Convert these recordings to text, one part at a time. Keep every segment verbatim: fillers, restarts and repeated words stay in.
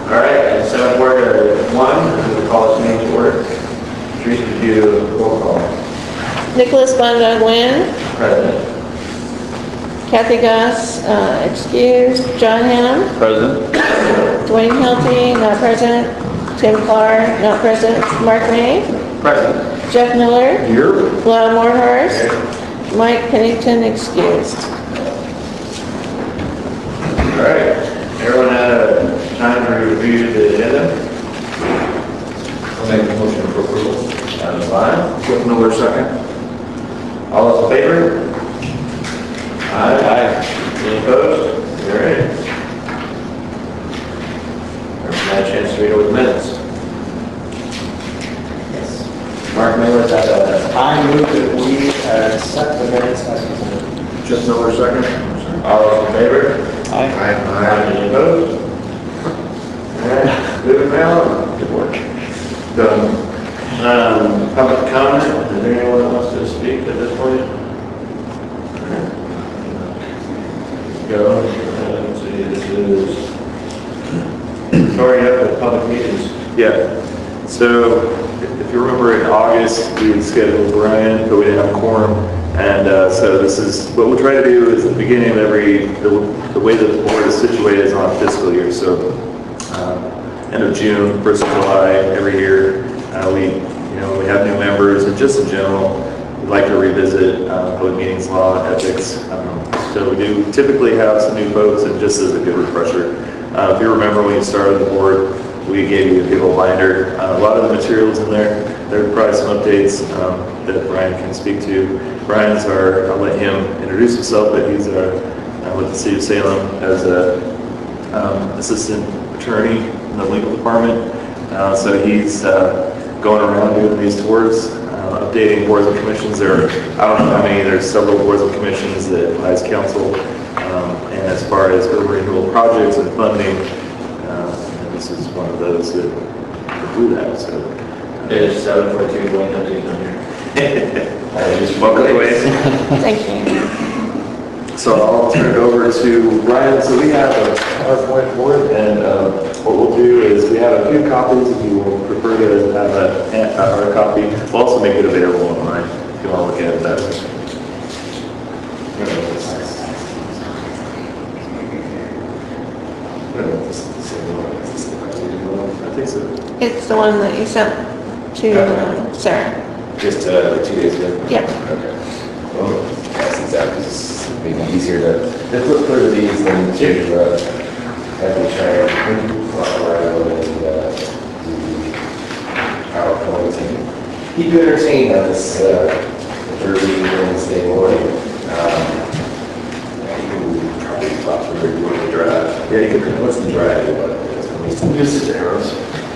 All right, at seven forty-one, we'll call this meeting to order. Teresa, could you do a roll call? Nicholas Bonda Nguyen. Present. Kathy Goss, uh, excused. John Hannum. Present. Dwayne Hilty, not present. Tim Clark, not present. Mark May. Present. Jeff Miller. Here. Lyle Morehorse. Mike Pennington, excused. All right, everyone had a time to review the agenda? I'll make a motion for approval. That's fine. Jeff Miller, second. All those in favor? Aye. Aye. Any opposed? All right. Everyone had a chance to read over the minutes? Yes. Mark Miller, is that uh, I move that we uh, accept the minutes as presented. Jeff Miller, second. All those in favor? Aye. Aye. Any opposed? All right, moving now. Good work. Done. Um, public comment, is there anyone that wants to speak at this point? Go, uh, let's see, this is, sorry, up at public meetings. Yeah, so if you remember in August, we had scheduled Brian, but we didn't have a quorum. And uh, so this is, what we'll try to do is at the beginning of every, the, the way that the board is situated is on fiscal year. So um, end of June, first of July, every year, uh, we, you know, we have new members, and just in general, we'd like to revisit uh, public meetings law, ethics. Um, so we do typically have some new folks, and just as a good refresher, uh, if you remember when you started the board, we gave you a big old binder. Uh, a lot of the materials in there, there are probably some updates um, that Brian can speak to. Brian's our, I'll let him introduce himself, but he's our, uh, with the City of Salem as a um, assistant attorney in the legal department. Uh, so he's uh, going around doing these tours, uh, updating boards and commissions. There are, I don't know how many, there's several boards and commissions that advise council, um, and as far as urban renewal projects and funding, uh, and this is one of those that, that do that. So It is seven forty-two, one hundred on here. welcome, Dwayne. Thank you. So I'll turn it over to Brian. So we have a PowerPoint board, and uh, what we'll do is we have a few copies. If you will prefer to have a, a hard copy, we'll also make it available online if you want to look at it that way. I think so. It's the one that you sent to uh, Sarah. Just uh, like two days ago? Yep. Okay. Well, yeah, since that was maybe easier to, to flip through these than to uh, have me try and walk around and uh, do PowerPoint and keep you entertained on this uh, early Wednesday morning. Um, you can probably talk through it during the drive. Yeah, you can. What's the drive? This is arrows.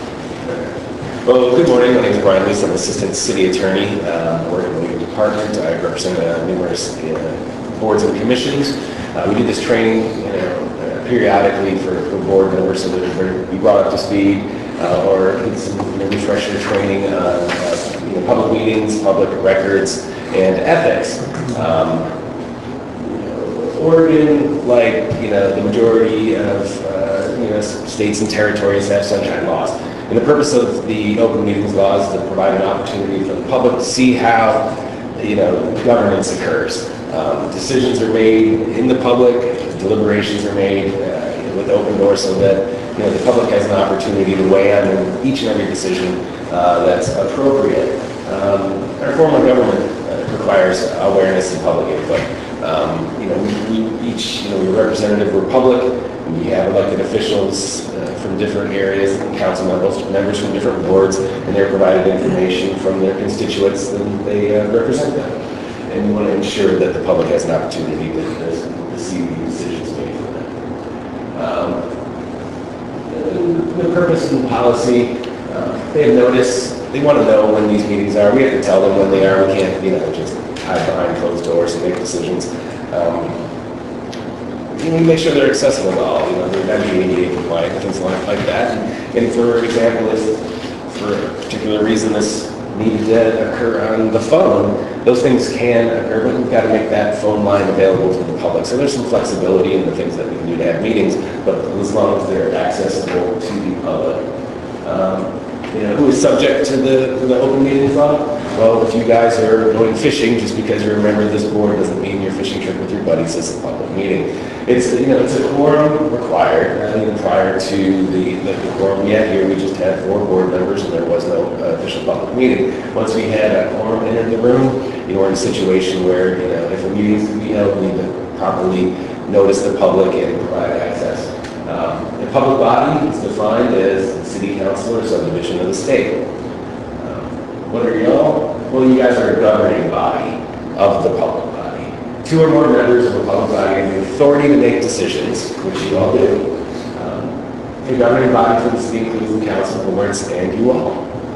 Well, good morning. My name is Brian Leese. I'm Assistant City Attorney. Uh, I work in the legal department. I represent uh, numerous uh, boards and commissions. Uh, we do this training you know, uh, periodically for, for board members so that they're be brought up to speed uh, or get some you know, refresher training on uh, you know, public meetings, public records, and ethics. Um, you know, Oregon, like you know, the majority of uh, you know, states and territories have sunshine laws. And the purpose of the open meetings law is to provide an opportunity for the public to see how, you know, governance occurs. Um, decisions are made in the public, deliberations are made uh, you know, with open doors so that, you know, the public has an opportunity to weigh on each and every decision uh, that's appropriate. Um, our form of government uh, requires awareness and public input. Um, you know, we, we each, you know, we're representative, we're public. We have elected officials uh, from different areas, and council members, members from different boards, and they're provided information from their constituents, and they uh, represent them. And we want to ensure that the public has an opportunity to, to, to see the decisions made for them. Um, the purpose and policy, uh, they have notice, they want to know when these meetings are. We have to tell them when they are. We can't, you know, just hide behind closed doors and make decisions. Um, You know, make sure they're accessible to all, you know, they're got to be A D A compliant, things like, like that. And, and for example, if for a particular reason this need to occur on the phone, those things can occur, but we've got to make that phone line available to the public. So there's some flexibility in the things that we can do to have meetings, but as long as they're accessible to the public. Um, You know, who is subject to the, to the open meetings law? Well, if you guys are going fishing, just because you're a member of this board doesn't mean your fishing trip with your buddies is a public meeting. It's, you know, it's a quorum required, uh, even prior to the, the the quorum yet. Here, we just had four board members and there was no uh, official public meeting. Once we had a quorum enter the room, you know, we're in a situation where, you know, if a meeting is to be held, we need to properly notice the public and provide access. Um, a public body is defined as the city council or subdivision of the state. Um, what are y'all? Well, you guys are a governing body of the public body. Two or more members of a public body have the authority to make decisions, which you all do. Um, a governing body for the city includes the council, boards, and you all.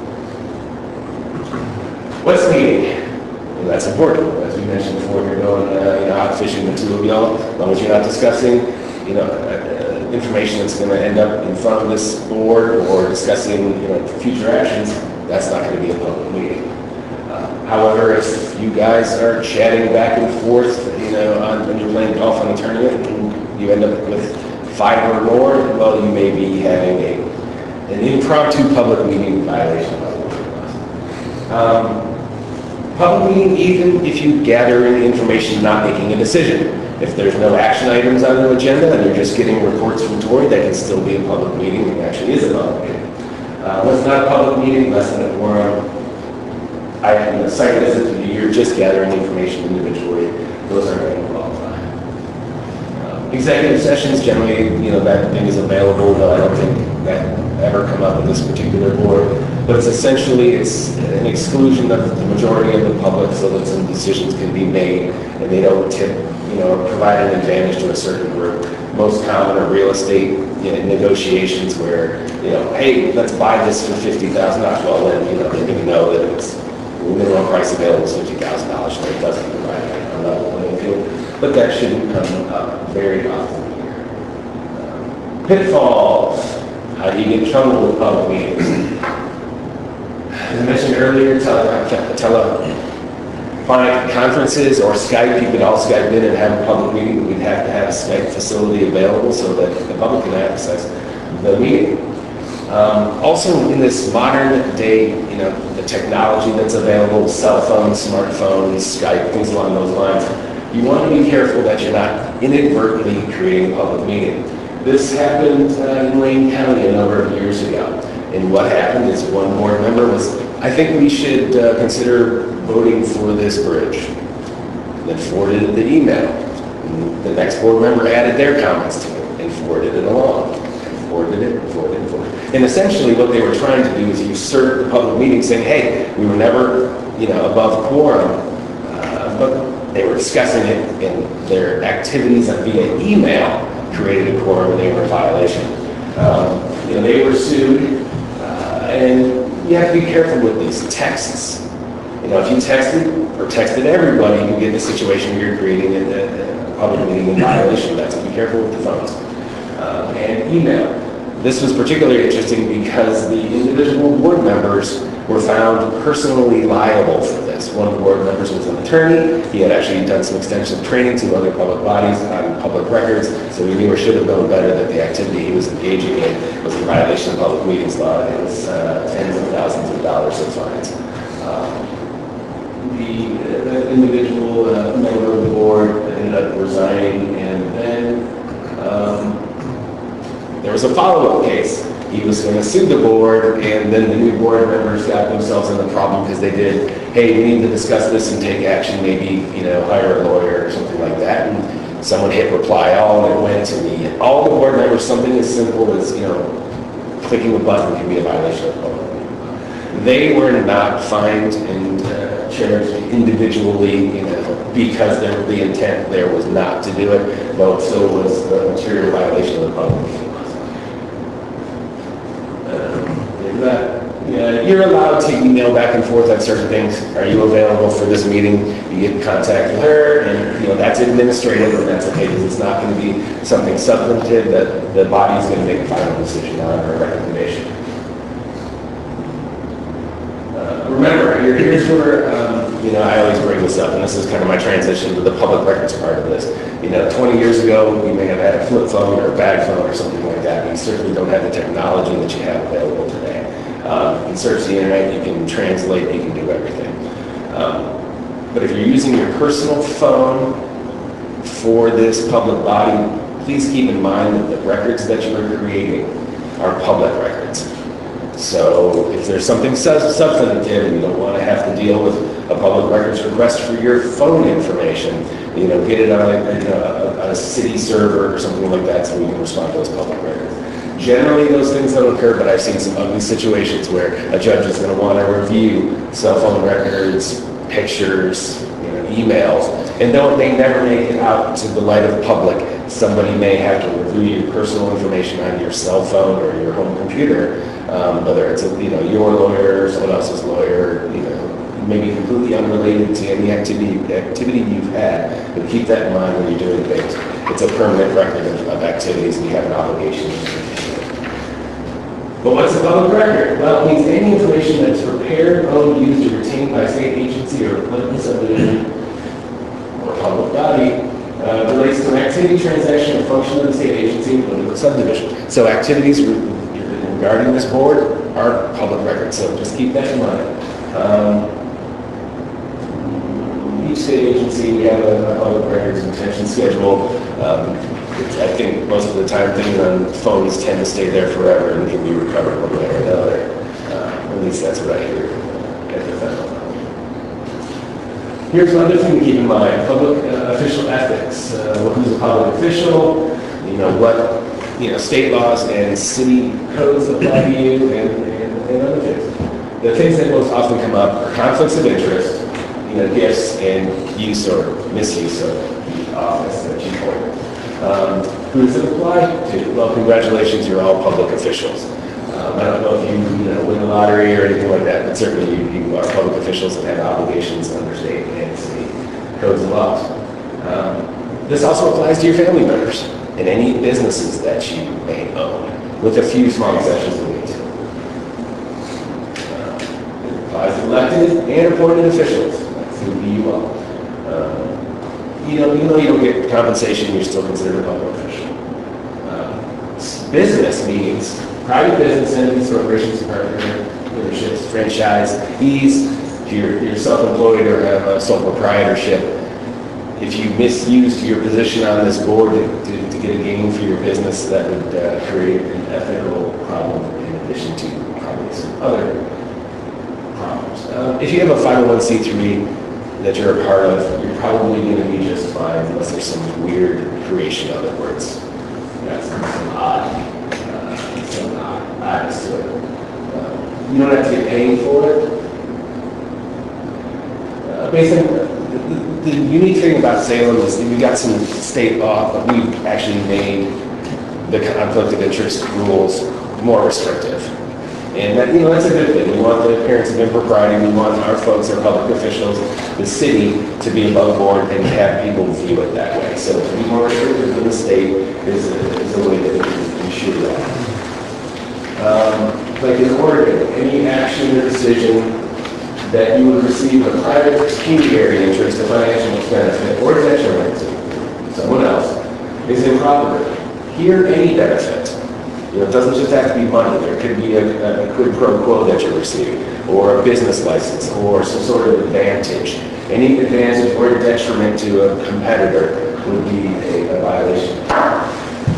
What's meeting? Well, that's important. As we mentioned before, you're going uh, you know, out fishing with two of y'all, as long as you're not discussing, you know, uh, information that's going to end up in front of this board or discussing, you know, future actions, that's not going to be a public meeting. Uh, however, if you guys are chatting back and forth, you know, on, when you're playing golf on a tournament and you end up with five or more, well, you may be having a, an impromptu public meeting violation of the law. Um, public meeting, even if you gather in information, not making a decision. If there's no action items on the agenda and you're just getting reports from Tori, that can still be a public meeting. It actually is a public meeting. Uh, what's not a public meeting, less than a quorum, I have a site visit, you're just gathering information individually. Those aren't going to qualify. Um, executive sessions, generally, you know, that thing is available, though I don't think that ever come up with this particular board. But it's essentially, it's an exclusion of the majority of the public so that some decisions can be made and they don't tip, you know, provide an advantage to a certain group. Most common are real estate, you know, negotiations where, you know, hey, let's buy this for fifty thousand dollars. Well, then, you know, they're going to know that it's the minimum price available is fifty thousand dollars, so it doesn't provide a level playing field. But that shouldn't come up very often here. Um, pitfalls. How do you get in trouble with public meetings? As I mentioned earlier, tele, telephonic conferences or Skype, you could all Skype in and have a public meeting, but we'd have to have a Skype facility available so that the public can access the meeting. Um, also, in this modern day, you know, the technology that's available, cell phones, smartphones, Skype, things along those lines, you want to be careful that you're not inadvertently creating a public meeting. This happened uh, in Wayne County a number of years ago. And what happened is one board member was, I think we should uh, consider voting for this bridge. And then forwarded the email. And the next board member added their comments to it and forwarded it along. And forwarded it, and forwarded it, and forwarded it. And essentially what they were trying to do is usurp the public meeting saying, hey, we were never, you know, above quorum. Uh, but they were discussing it and their activities via email created a quorum and they were in violation. Um, you know, they were sued. And you have to be careful with these texts. You know, if you texted or texted everybody, you get in a situation where you're creating a, a, a public meeting in violation of that. So be careful with the phones. Uh, and email. This was particularly interesting because the individual board members were found personally liable for this. One of the board members was an attorney. He had actually done some extensive training to other public bodies on public records, so he knew or should have known better that the activity he was engaging in was in violation of public meetings law, and it was uh, tens of thousands of dollars of fines. Um, the, the individual uh, member of the board ended up resigning, and then um, there was a follow-up case. He was going to sue the board, and then the new board members got themselves in the problem because they did, hey, we need to discuss this and take action, maybe, you know, hire a lawyer or something like that. And someone hit reply all, and it went to the, all the board members, something as simple as, you know, clicking a button can be a violation of public meeting. They were not fined and uh, charged individually, you know, because their, the intent there was not to do it, though it still was a material violation of the public meeting. That, yeah, you're allowed to email back and forth on certain things. Are you available for this meeting? You get in contact with her, and you know that's administrative, and that's okay because it's not going to be something substantive that the body's going to make a final decision on or a recommendation. Uh, remember, here, here's where, um, you know, I always bring this up, and this is kind of my transition to the public records part of this. You know, twenty years ago, you may have had a flip phone or a bag phone or something like that, but you certainly don't have the technology that you have available today. Um, you can search the internet, you can translate, you can do everything. Um, but if you're using your personal phone for this public body, please keep in mind that the records that you are creating are public records. So if there's something sus- substantive and you don't want to have to deal with a public records request for your phone information, you know, get it on a, you know, a, a city server or something like that so we can respond to those public records. Generally, those things don't occur, but I've seen some ugly situations where a judge is going to want to review cell phone records, pictures, you know, emails, and don't, they never make it out to the light of public. Somebody may have to review your personal information on your cell phone or your home computer, um, whether it's a, you know, your lawyer or someone else's lawyer, you know, maybe completely unrelated to any activity activity you've had. But keep that in mind when you're doing things. It's a permanent record of, of activities, and you have an obligation. But what's a public record? Well, it means any information that's prepared, owned, used, or retained by a state agency or political subdivision or public body uh, relates to an activity, transaction, or function of the state agency or political subdivision. So activities re- regarding this board are public records, so just keep that in mind. Um, each state agency, we have a, a public records retention schedule. Um, I think most of the time things on phones tend to stay there forever and can be recovered one way or another. Uh, at least that's what I hear at the federal level. Here's another thing to keep in mind: public uh, official ethics. Uh, who's a public official? You know what? You know, state laws and city codes apply to you, and, and, and other things. The things that most often come up are conflicts of interest, you know, gifts, and use or misuse of the office that you hold. Um, who does it apply to? Well, congratulations, you're all public officials. Um, I don't know if you, you know, win the lottery or anything like that, but certainly you, you are public officials and have obligations under state and city codes and laws. Um, this also applies to your family members and any businesses that you may own, with a few small exceptions to it. Uh, it applies to elected and appointed officials. That's who you are. Um, You know, even though you don't get compensation, you're still considered a public official. Uh, business means private business entities, corporations, partnerships, franchisees. If you're, you're self-employed or have a sole proprietorship, if you misused your position on this board to, to, to get a gain for your business, that would uh, create an ethical problem in addition to probably some other problems. Uh, if you have a five oh one c three that you're a part of, you're probably going to be just fine unless there's some weird creation of it where it's got some, some odd, uh, some odd, oddness to it. Uh, you don't have to get paid for it. Uh, basically, the, the, the unique thing about Salem is that we got some state law, but we've actually made the conflict of interest rules more restrictive. And that, you know, that's a good thing. We want the appearance of impropriety. We want our folks, our public officials, the city, to be above board and have people view it that way. So to be more restrictive than the state is a, is a way that we can ensure that. Um, like in Oregon, any action or decision that you would receive a private pecuniary interest, a financial benefit, or detriment to someone else is improper. Here, any benefit. You know, it doesn't just have to be money. There could be a, a quid pro quo that you're receiving, or a business license, or some sort of advantage. Any advantage or detriment to a competitor would be a, a violation. Uh,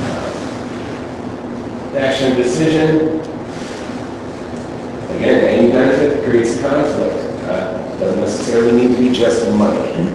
action decision. Again, any benefit that creates a conflict. Uh, doesn't necessarily need to be just money.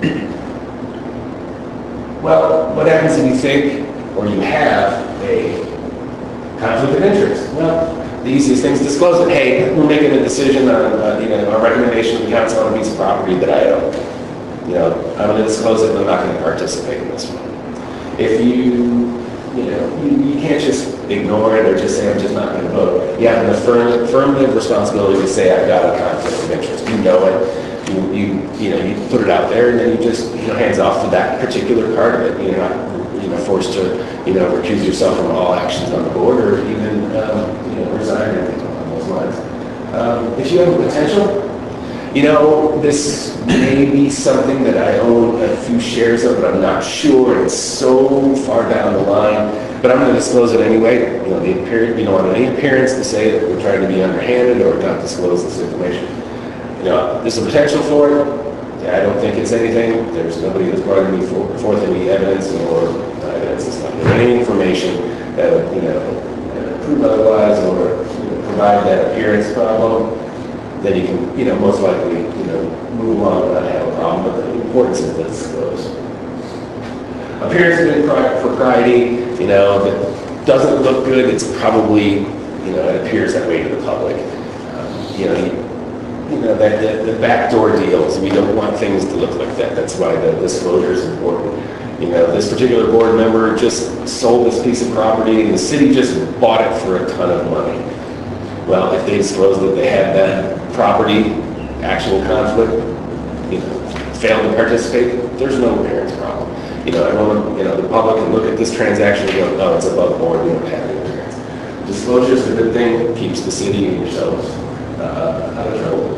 Well, what happens if you think, or you have, a conflict of interest? Well, the easiest thing is disclose it. Hey, we're making a decision on, uh, you know, a recommendation to the council on a piece of property that I own. You know, I'm going to disclose it, but I'm not going to participate in this one. If you, you know, you, you can't just ignore it or just say, I'm just not going to vote. You have an affirm, affirmative responsibility to say, I've got a conflict of interest. You know it. You, you, you know, you put it out there, and then you just, you know, hands off to that particular part of it. You're not, you know, forced to, you know, recuse yourself from all actions on the board, or even, um, you know, resign or anything along those lines. Um, if you have a potential, you know, this may be something that I own a few shares of, but I'm not sure. It's so far down the line, but I'm going to disclose it anyway. You know, the appearance, we don't want any appearance to say that we're trying to be underhanded or not disclose this information. You know, there's a potential for it. Yeah, I don't think it's anything. There's nobody that's brought me for- forth any evidence or uh, evidence is not any information that would, you know, uh, prove otherwise or you know, provide that appearance problem. Then you can, you know, most likely, you know, move on and not have a problem. But the importance of this disclose. Appearance of impropriety, you know, that doesn't look good. It's probably, you know, it appears that way to the public. Um, you know, you, you know that the, the backdoor deals. We don't want things to look like that. That's why the disclosure is important. You know, this particular board member just sold this piece of property, and the city just bought it for a ton of money. Well, if they disclosed that they had that property, actual conflict, you know, failed to participate, there's no appearance problem. You know, everyone, you know, the public can look at this transaction and go, oh, it's above board, we don't have any appearance. Disclosure is a good thing, keeps the city and yourselves uh, out of trouble.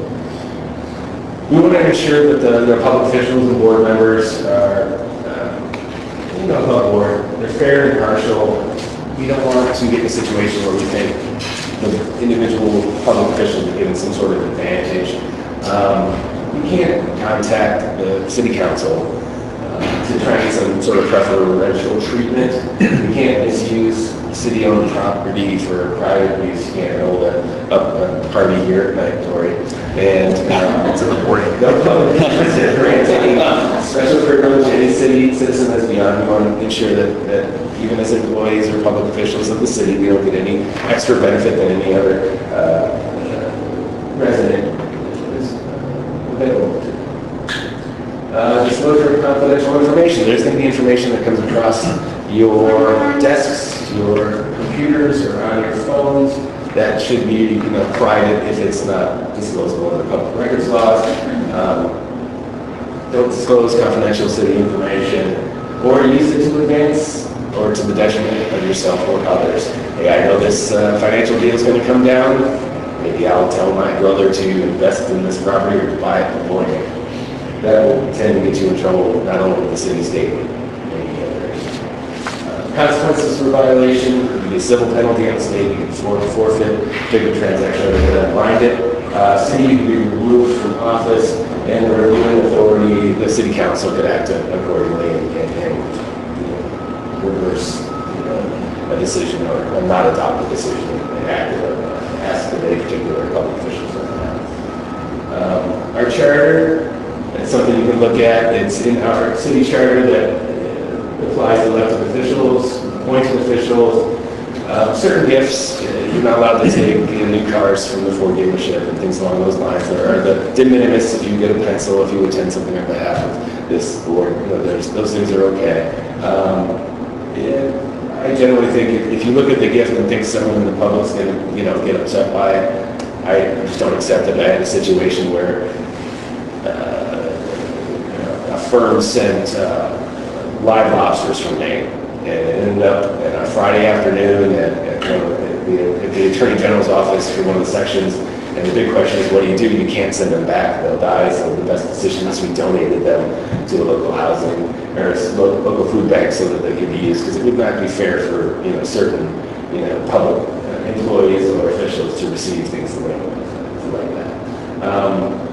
We want to ensure that the, the public officials and board members are, um, you know, above board. They're fair and impartial. We don't want to get in a situation where we think the individual public officials are given some sort of advantage. Um, we can't contact the city council uh, to try and get some sort of preferential treatment. We can't misuse city-owned property for private use. You can't hold a, a, a party here at night, Tori. And uh, it's important. No public interest grants any special privilege any city citizen has beyond. We want to ensure that, that even as employees or public officials of the city, we don't get any extra benefit than any other uh, uh, resident is available to. Uh, disclosure of confidential information. There's going to be information that comes across your desks, your computers, or on your phones that should be, you know, private if it's not disclosable in the public records laws. Um, don't disclose confidential city information or use it to advance or to the detriment of yourself or others. Hey, I know this uh, financial deal is going to come down. Maybe I'll tell my brother to invest in this property or to buy it before me. That will tend to get you in trouble, not only with the city, state, but many others. Uh, consequences for violation could be a civil penalty on the state. You can forfeit, take the transaction, or get unblind it. Uh, city could be removed from office, and the reviewing authority, the city council could act accordingly and, and, and you know, reverse you know, a decision or, or not adopt a decision and act uh, ask of any particular public officials. Um, our charter. It's something you can look at. It's in our city charter that uh, applies to elected officials, appointed officials. Uh, certain gifts, uh, you're not allowed to take you know, new cars from the Ford dealership and things along those lines. There are the de minimis if you get a pencil, if you attend something on behalf of this board. You know, there's, those things are okay. Um, yeah, I generally think if, if you look at the gift and think someone in the public's going to you know, get upset by it, I just don't accept it. I had a situation where uh, firm sent uh, live lobsters from Maine, and it ended up on a Friday afternoon at, at, you know, at, the, at the Attorney General's office for one of the sections, and the big question is, what do you do? You can't send them back, they'll die, so the best decision is we donated them to a local housing, or a lo- local food bank so that they could be used, because it would not be fair for, you know, certain, you know, public uh, employees or officials to receive things like, like that. Um,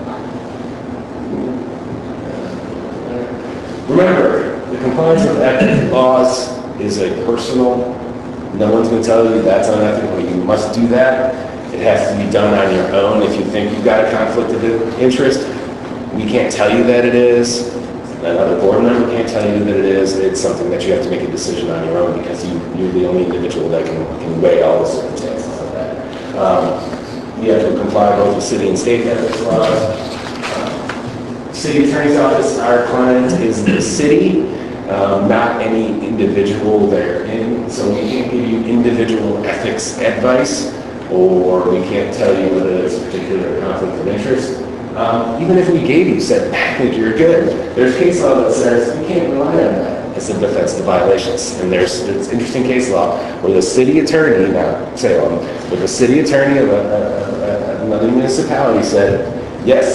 Remember, the compliance with ethics laws is a personal, no one's going to tell you that's unethical, you must do that. It has to be done on your own. If you think you've got a conflict of interest, we can't tell you that it is. Another board member can't tell you that it is. It's something that you have to make a decision on your own because you, you're the only individual that can, can weigh all the circumstances of that. Um, you have to comply both with city and state ethics laws. City Attorney's Office, our client is the city, um, not any individual therein. So we can't give you individual ethics advice, or we can't tell you whether there's a particular conflict of interest. Um, even if we gave you said package, you're good. There's case law that says you can't rely on that as a defense to violations. And there's it's interesting case law where the city attorney, not Salem, but the city attorney of a, a, a, another municipality said, yes,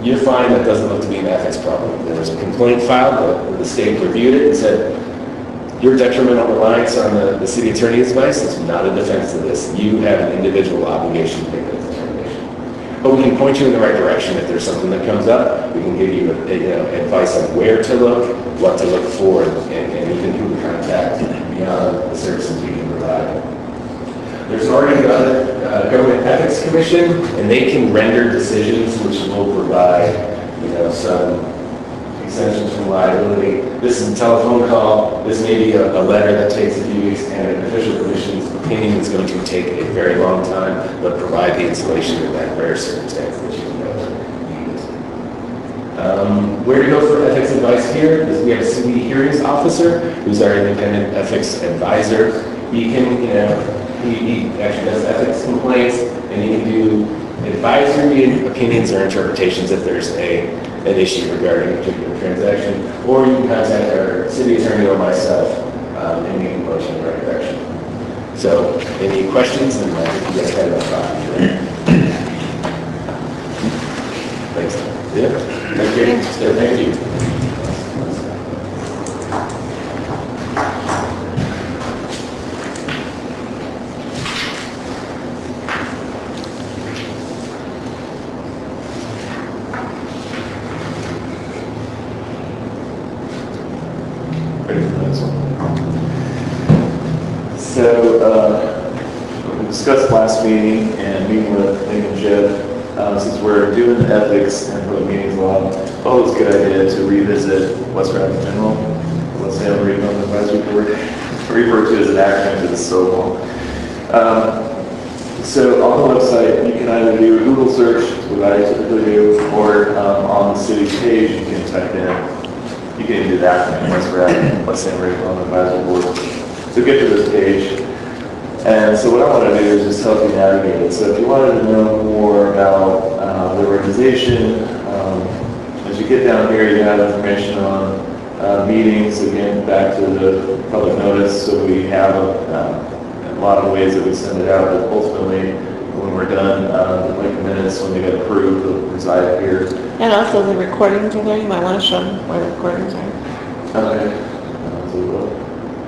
you're fine, that doesn't look to be an ethics problem. There was a complaint filed, but the state reviewed it and said, your detrimental reliance on the, the city attorney's advice is not a defense to this. You have an individual obligation to make that determination. But we can point you in the right direction if there's something that comes up. We can give you, a, you know, advice on where to look, what to look for, and, and even who to contact beyond the services we can provide. There's already another uh, government ethics commission, and they can render decisions which will provide, you know, some exemptions from liability. This is a telephone call. This may be a, a letter that takes a few weeks, and an official commission's opinion is going to take a very long time, but provide the insulation in that rare circumstance that you know need. Um, where to go for ethics advice here is we have a city hearings officer who's our independent ethics advisor. He can, you know, he, he actually does ethics complaints, and he can do advisory opinions or interpretations if there's a an issue regarding a particular transaction, or you can contact our city attorney or myself, um, and we can point you in the right direction. So, any questions? And I think you guys had enough coffee today. Thanks. Yeah. Thank you. So, thank you. So, uh, we discussed last meeting and meeting with Nick and Jeff, uh, since we're doing ethics and public meetings law, it's always a good idea to revisit West Rapid General. Let's say I'm reading on the advisory board, referred to as an acronym because it's so long. Um, so on the website, you can either do a Google search, what I typically do, or um, on the city page, you can type in, you can even do the acronym, West Rapid, let's say I'm reading on the advisory board. So get to this page, and so what I want to do is just help you navigate it. So if you wanted to know more about uh, the organization, um, as you get down here, you have information on uh, meetings, again, back to the public notice, so we have uh, a lot of ways that we send it out, but ultimately, when we're done, uh, like the minutes, when they get approved, they'll reside here. And also the recordings are there. You might want to show them where the recordings are. Okay. Uh, so we'll-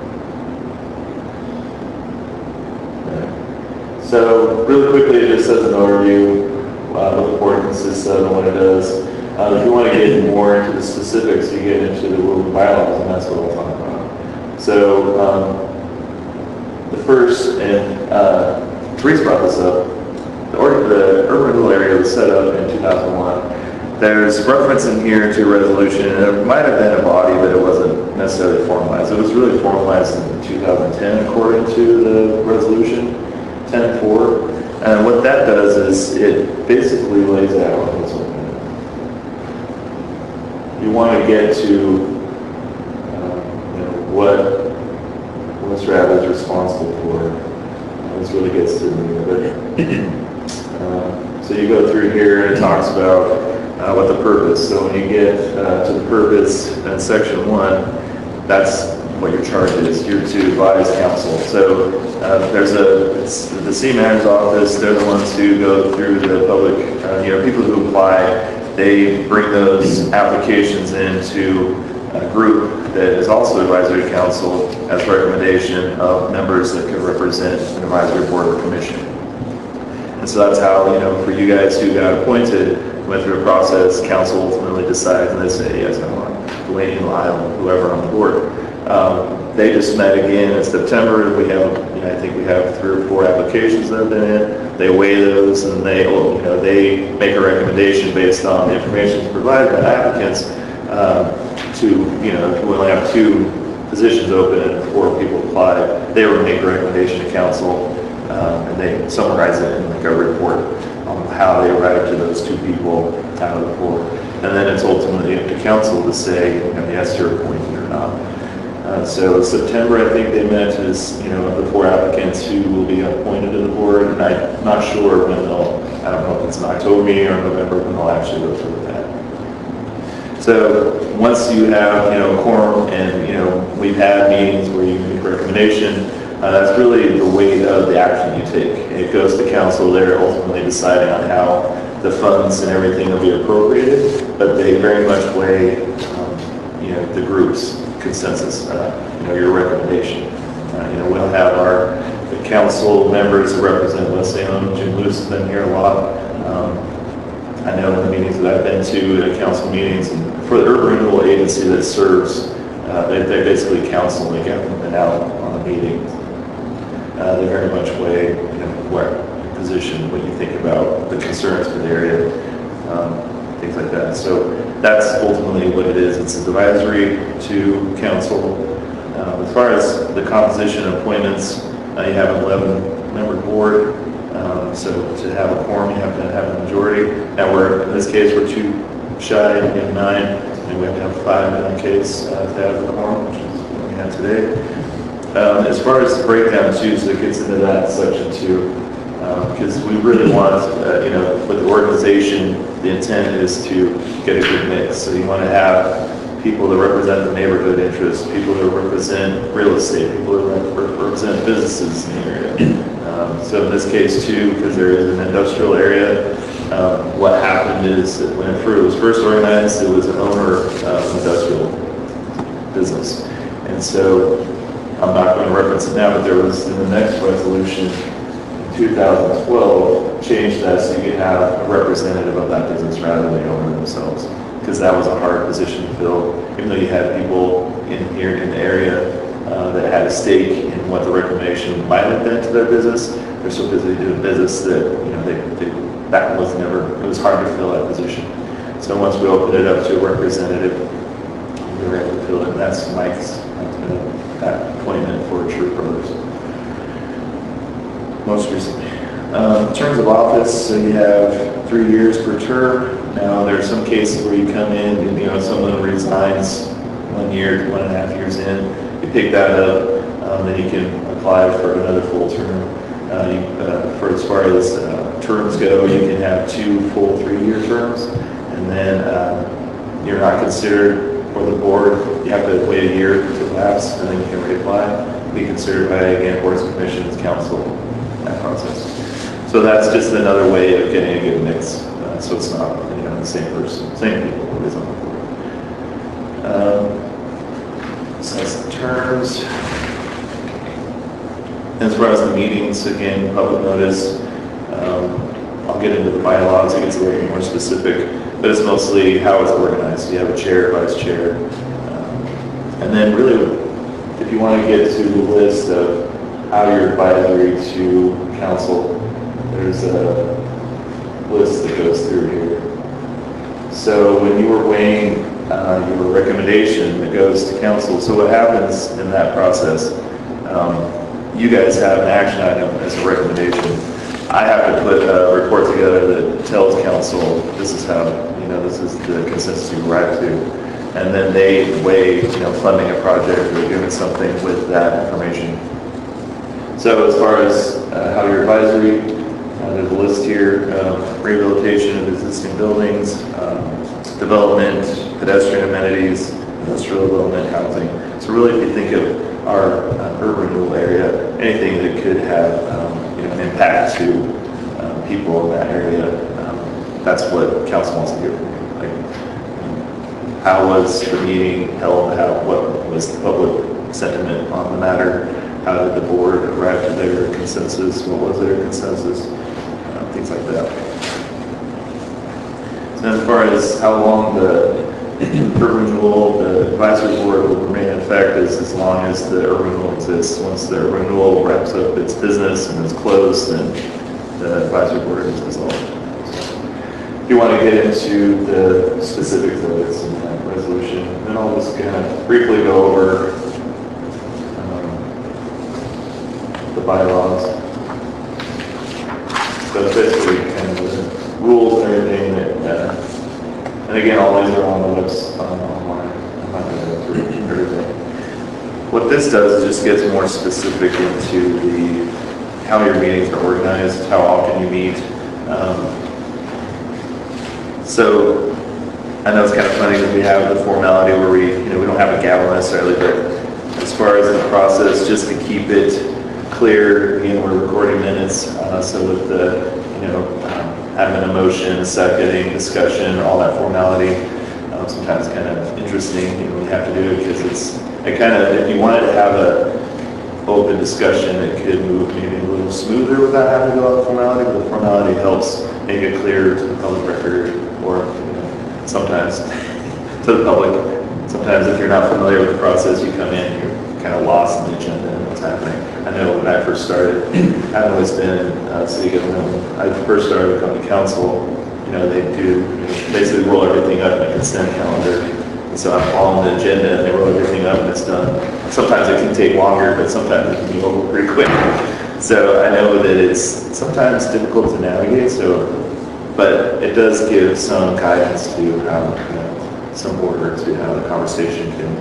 So really quickly, it just says an overview, uh, what the board consists of and what it does. Uh, if you want to get more into the specifics, you get into the rule of bylaws, and that's what we'll talk about. So um, the first, and uh, Therese brought this up, the, or, the urban renewal area was set up in two thousand one. There's reference in here to a resolution, and it might have been a body, but it wasn't necessarily formalized. It was really formalized in two thousand ten, according to the resolution. ten four, and what that does is it basically lays out what's open. You want to get to uh, you know, what West Rapid is responsible for. Uh, this really gets to the meat of it. uh, so you go through here and it talks about uh, what the purpose. So when you get uh, to the purpose in section one, that's what your charge is. You're to advise council. So uh, there's a, it's the city manager's office, they're the ones who go through the public, uh, you know, people who apply, they bring those applications into a group that is also advisory council as recommendation of members that can represent an advisory board or commission. And so that's how, you know, for you guys who got appointed, went through a process, council ultimately decides, and they say, yes, I want Dwayne, Lyle, whoever on the board. Um, they just met again in September. We have, you know, I think we have three or four applications that have been in. They weigh those and they, you know, they make a recommendation based on the information provided by applicants um, to, you know, if we only have two positions open and four people apply, they would make a recommendation to council um, and they summarize it in like a report on how they arrived to those two people out of the four. And then it's ultimately up to council to say, you know, yes, you're appointed or not. Uh, so September, I think they met as, you know, the four applicants who will be appointed to the board, and I'm not sure when they'll, I don't know if it's an October meeting or November when they'll actually go through with that. So once you have, you know, quorum and, you know, we've had meetings where you make a recommendation, uh, that's really the weight of the action you take. it goes to council. They're ultimately deciding on how the funds and everything will be appropriated, but they very much weigh, um, you know, the group's consensus, uh, you know, your recommendation. Uh, you know, we'll have our the council members who represent West Salem. Jim Lewis has been here a lot. Um, I know in the meetings that I've been to, uh, council meetings, and for the urban renewal agency that serves, uh, they, they basically counsel and get them out on the meetings. Uh, they very much weigh, you know, what position, what you think about the concerns for the area, um, things like that. So that's ultimately what it is. It's advisory to council. Uh, as far as the composition of appointments, uh, you have an eleven member board. Um, so to have a quorum, you have to have a majority. Now we're, in this case, we're two shy, we have nine, and we have to have five in that case uh, to have a quorum, which is what we have today. Um, as far as the breakdown too, so it gets into that section too, because um, we really want, uh, you know, with the organization, the intent is to get a good mix. So you want to have people that represent the neighborhood interests, people that represent real estate, people that rep represent businesses in the area. Um, so in this case too, because there is an industrial area, um, what happened is that when it was first organized, it was an owner of industrial business. And so I'm not going to reference it now, but there was in the next resolution in two thousand twelve, changed that so you could have a representative of that business rather than the owner themselves, because that was a hard position to fill. Even though you had people in here in the area uh, that had a stake in what the recommendation might have been to their business, they're so busy doing business that, you know, they, they, that was never, it was hard to fill that position. So once we opened it up to a representative, we were able to fill it, and that's Mike's, Mike's been that appointment for True Brothers most recently. Um, in terms of office, so you have three years per term. Now there are some cases where you come in and, you know, someone resigns one year, one and a half years in, you pick that up, um, then you can apply for another full term. Uh, you, uh, for as far as uh, terms go, you can have two full three-year terms, and then uh, you're not considered for the board. You have to wait a year to lapse, and then you can reapply. Be considered by, again, boards, commissions, council, that process. So that's just another way of getting a good mix. Uh, so it's not, you know, the same person, same people who is on the board. Um, so that's the terms. As far as the meetings, again, public notice. Um, I'll get into the bylaws. It gets a little bit more specific, but it's mostly how it's organized. You have a chair, vice chair, um, and then really, if you want to get to the list of how you're advisory to council, there's a list that goes through here. So when you were weighing uh, your recommendation that goes to council, so what happens in that process, um, you guys have an action item as a recommendation. I have to put a report together that tells council, this is how, you know, this is the consensus you arrived to. And then they weigh, you know, funding a project or doing something with that information. So as far as uh, how your advisory, uh, there's a list here, um, rehabilitation of existing buildings, um, development, pedestrian amenities, industrial development, housing. So really, if you think of our uh, urban renewal area, anything that could have um, you know, an impact to uh, people in that area, um, that's what council wants to hear from you. Like, how was the meeting held? How, what was the public sentiment on the matter? How did the board arrive at their consensus? What was their consensus? Uh, things like that. So as far as how long the urban renewal, the advisory board will remain in effect as, as long as the urban renewal exists. Once the urban renewal wraps up its business and is closed, then the advisory board is dissolved. So if you want to get into the specifics of it in that resolution, then I'll just kind of briefly go over um, the bylaws. So it's basically kind of the rules and everything that uh, and again, all these are on the website, um, online. I'm not going to go through everything. What this does is just gets more specific into the how your meetings are organized, how often you meet. Um, so I know it's kind of funny that we have the formality where we, you know, we don't have a gavel necessarily, but as far as the process, just to keep it clear. Again, we're recording minutes, uh, so with the, you know, um, having a motion, seconding, discussion, all that formality, um, sometimes kind of interesting, you know, we have to do it because it's, it kind of, if you wanted to have a open discussion, it could move maybe a little smoother without having to go out formality, but the formality helps make it clear to the public record, or, you know, sometimes to the public. Sometimes if you're not familiar with the process, you come in, you're kind of lost in the agenda and what's happening. I know when I first started, I've always been uh, city government. When I first started with county council, you know, they do basically roll everything up in a consent calendar. And so I'm following the agenda and they roll everything up and it's done. Sometimes it can take longer, but sometimes it can be over pretty quick. So I know that it's sometimes difficult to navigate, so, but it does give some guidance to how, you know, some order to how the conversation can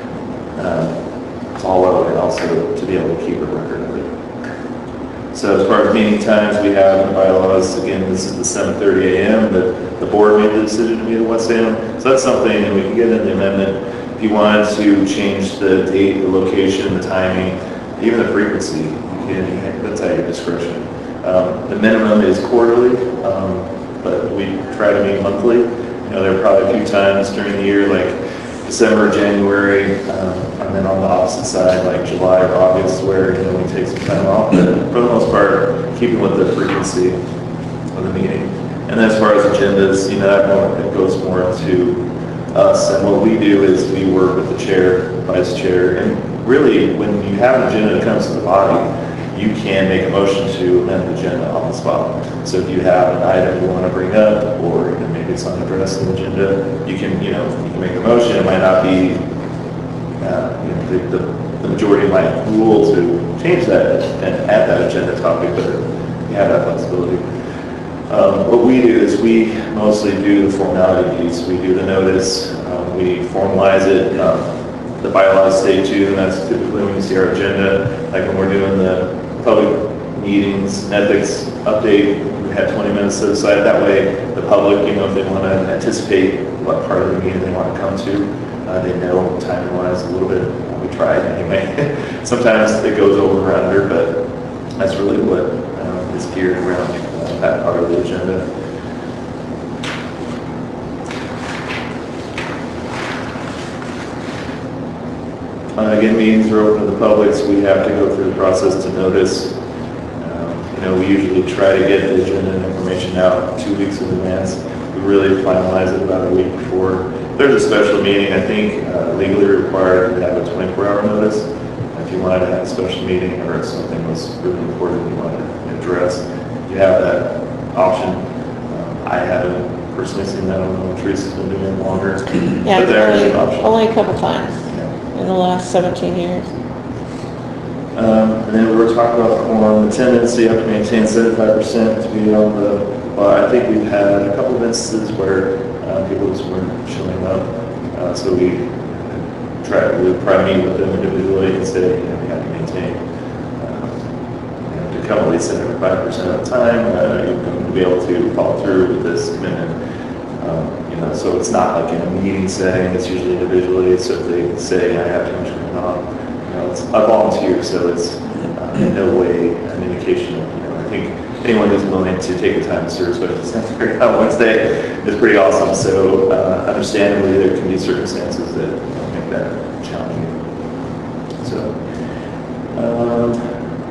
uh, follow, and also to be able to keep a record of it. So as far as meeting times, we have in the bylaws, again, this is the seven thirty a m, but the board made the decision to meet at West Salem. So that's something, and we can get in the amendment, if you wanted to change the date, the location, the timing, even the frequency, you can, that's at your discretion. Um, the minimum is quarterly, um, but we try to meet monthly. You know, there are probably a few times during the year, like December, January, um, and then on the opposite side, like July or August, where, you know, we take some time off. But for the most part, keeping with the frequency of the meeting. And then as far as agendas, you know, that more, it goes more to us. And what we do is we work with the chair, vice chair, and really, when you have an agenda that comes to the body, you can make a motion to amend the agenda on the spot. So if you have an item you want to bring up, or, you know, maybe it's unaddressed in the agenda, you can, you know, you can make a motion. It might not be, uh, you know, the, the, the majority might rule to change that and add that agenda topic, but you have that flexibility. Um, what we do is we mostly do the formality piece. We do the notice, um, we formalize it. Um, the bylaws stay tuned. That's typically when you see our agenda, like when we're doing the public meetings and ethics update, we have twenty minutes set aside. That way, the public, you know, if they want to anticipate what part of the meeting they want to come to, uh, they know timing-wise a little bit. We try anyway. Sometimes it goes over or under, but that's really what um, is geared around uh, that part of the agenda. Uh, again, meetings are open to the public, so we have to go through the process to notice. Um, you know, we usually try to get the agenda and information out two weeks in advance. We really finalize it about a week before. If there's a special meeting, I think uh, legally required to have a twenty-four hour notice. If you wanted to have a special meeting or if something was really important you wanted to address, you have that option. Um, I haven't personally seen that. I don't know if Teresa's been doing it longer. Yeah, But there is only, an option. only a couple times Yeah. in the last seventeen years. Um, and then we were talking about quorum attendance, so you have to maintain seventy-five percent to be on the, well, I think we've had a couple of instances where uh, people just weren't showing up. Uh, so we try, we would try to meet with them individually and say, you know, we have to maintain, uh, you know, to come at least seventy-five percent of the time, uh, you're going to be able to follow through with this commitment. Um, you know, so it's not like in a meeting setting, it's usually individually. So if they say, I have too much going on, you know, it's a volunteer, so it's uh, in no way an indication of, you know, I think anyone who's willing to take the time to serve special Saturday on Wednesday is pretty awesome. So uh, understandably, there can be circumstances that make that challenging. So, um,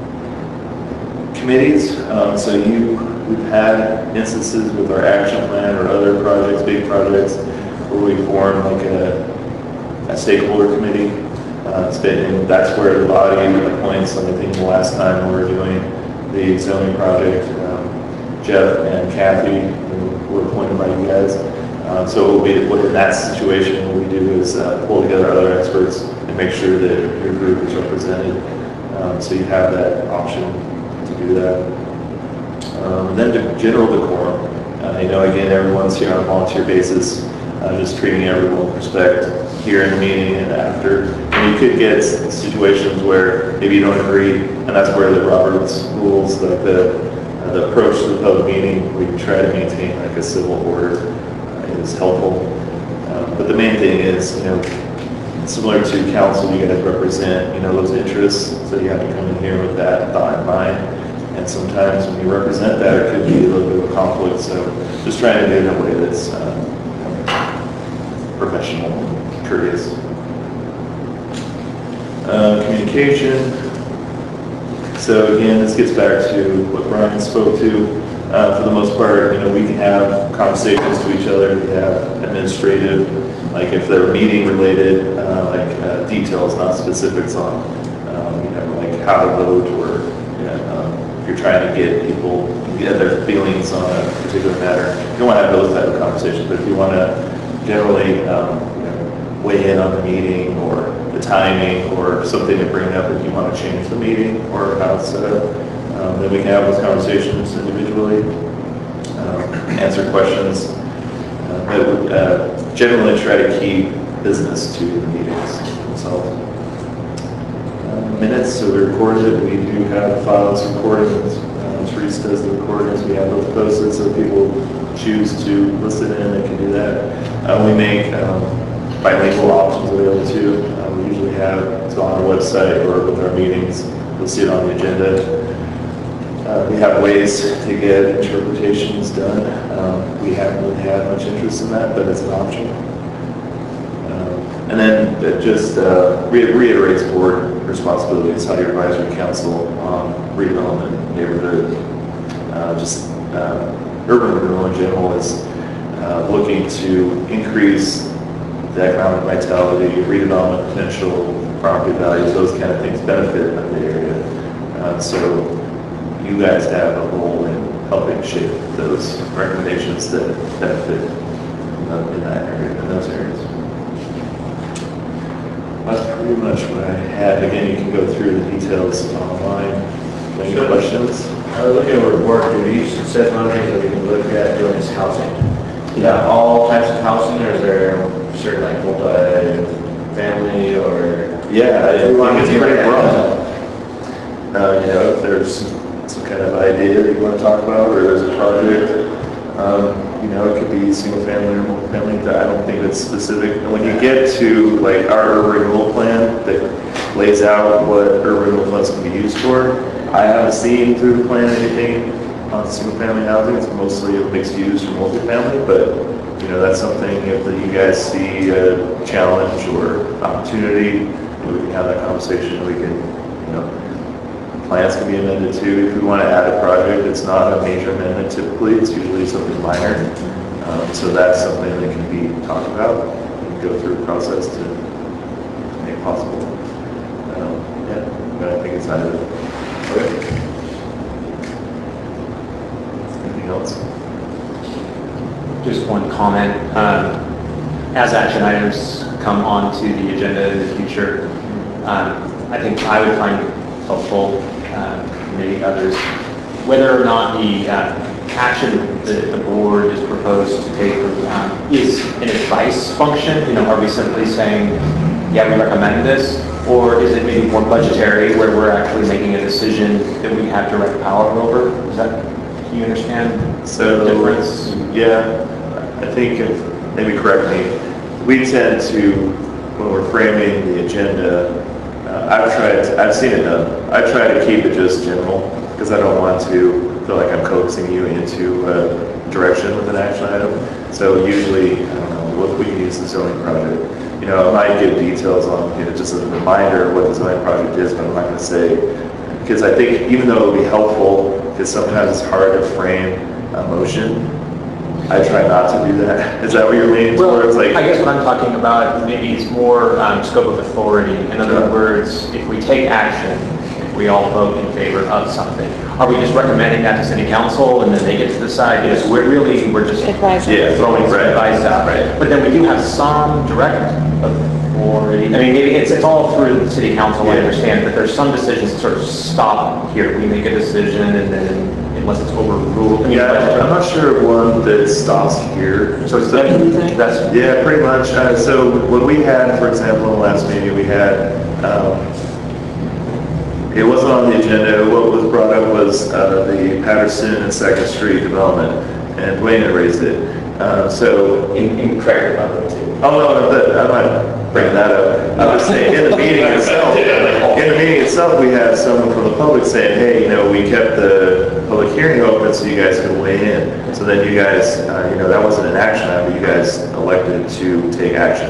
committees, um, so you, we've had instances with our action plan or other projects, big projects, where we form like a, a stakeholder committee. Uh, and that's where the body appoints, like I think the last time we were doing the zoning project, um, Jeff and Kathy were appointed by you guys. Uh, so what, we, what in that situation, what we do is uh, pull together other experts and make sure that your group is represented. Um, so you have that option to do that. Um, and then to general decorum. Uh, you know, again, everyone's here on a volunteer basis, uh, just treating everyone with respect here in the meeting and after. And you could get situations where maybe you don't agree, and that's where the Robert's rules, like the, uh, the approach to the public meeting, we try to maintain like a civil order uh, is helpful. Um, but the main thing is, you know, similar to council, you guys represent, you know, those interests, so you have to come in here with that thought in mind. And sometimes when you represent that, it could be a little bit of a conflict, so just trying to do it in a way that's uh, professional, courteous. Uh, communication. So again, this gets back to what Brian spoke to. Uh, for the most part, you know, we can have conversations to each other. We have administrative, like if they're meeting related, uh, like uh, details, not specifics on, um, you know, like how to vote, or you know, um, if you're trying to get people get their feelings on a particular matter. You don't want to have those type of conversations, but if you want to generally um, you know, weigh in on the meeting or the timing or something to bring up if you want to change the meeting or how it's set up, um, then we can have those conversations individually, um, answer questions, uh, but uh, generally try to keep business to the meetings themselves. Uh, minutes, so we recorded it. We do have files recordings. Uh, Therese does the recordings. We have those posted, so people choose to listen in, they can do that. Uh, we make um, bilingual options available too. Uh, we usually have it's on our website or with our meetings. You'll see it on the agenda. Uh, we have ways to get interpretations done. Um, we haven't really had much interest in that, but it's an option. Um, and then it just uh, re reiterates board responsibilities, how your advisory council on redevelopment, neighborhood, uh, just uh, urban renewal in general is uh, looking to increase the economic vitality, redevelopment potential, property values, those kind of things benefit the area. Uh, so you guys have a role in helping shape those recommendations that benefit uh, in that area, in those areas. That's pretty much what I had. Again, you can go through the details online. Any Sure. questions? I was looking over work duties, it says one thing that we can look at doing is housing. Yeah, all types of housing, or is there certain like multi-family or? Yeah, I We want think to it's do pretty it. broad. Uh, you know, if there's some kind of idea that you want to talk about, or there's a project, um, you know, it could be single family or multi-family. I don't think it's specific. And when you get to like our urban renewal plan that lays out what urban renewal funds can be used for, I haven't seen through the plan anything on single family housing. It's mostly a mixed use or multi-family, but you know, that's something if you guys see a challenge or opportunity, we can have that conversation. We can, you know, plans can be amended too. If we want to add a project, it's not a major amendment typically, it's usually something minor. Um, so that's something that can be talked about and go through a process to make possible. Um, yeah, but I think it's either. Okay. Anything else? Just one comment. Um, as action items come onto the agenda in the future, um, I think I would find helpful, um, maybe others, whether or not the uh, action that the board is proposed to take um, is an advice function. You know, are we simply saying, yeah, we recommend this, or is it maybe more budgetary, where we're actually making a decision that we have direct power over? Is that, do you understand So, the difference? Yeah, I think, if, maybe correct me, we tend to, when we're framing the agenda, uh, I've tried, I've seen it done, I try to keep it just general, because I don't want to feel like I'm coaxing you into a direction with an action item. So usually, I don't know, what we can use the zoning project. You know, I might give details on, you know, just a reminder of what the zoning project is, but I'm not going to say, because I think even though it would be helpful, because sometimes it's hard to frame a motion, I try not to do that. Is that what you're leaning Well, towards? Like, I guess what I'm talking about maybe is more um, scope of authority. In other Yeah. words, if we take action, if we all vote in favor of something, are we just recommending that to city council and then they get to decide? Because we're really, we're just Advisory. Yeah. throwing some Right. advice out. Right. But then we do have some direct authority. I mean, maybe it's, it's all through the city council, I Yeah. understand, but there's some decisions that sort of stop here. We make a decision and then unless it's overruled. I mean, yeah, but- I'm not sure of one that stops here. So it's everything? That's, Yeah, pretty much. Uh, so what we had, for example, in the last meeting, we had, um, it wasn't on the agenda. What was brought up was uh, the Patterson and Second Street development, and Dwayne had raised it. Uh, so, in, in Craig about it too. oh no, that, I'm not, bringing that up. I would say in the meeting itself, in the meeting itself, we had someone from the public saying, hey, you know, we kept the public hearing open so you guys could weigh in. So then you guys, uh, you know, that wasn't an action item, but you guys elected to take action.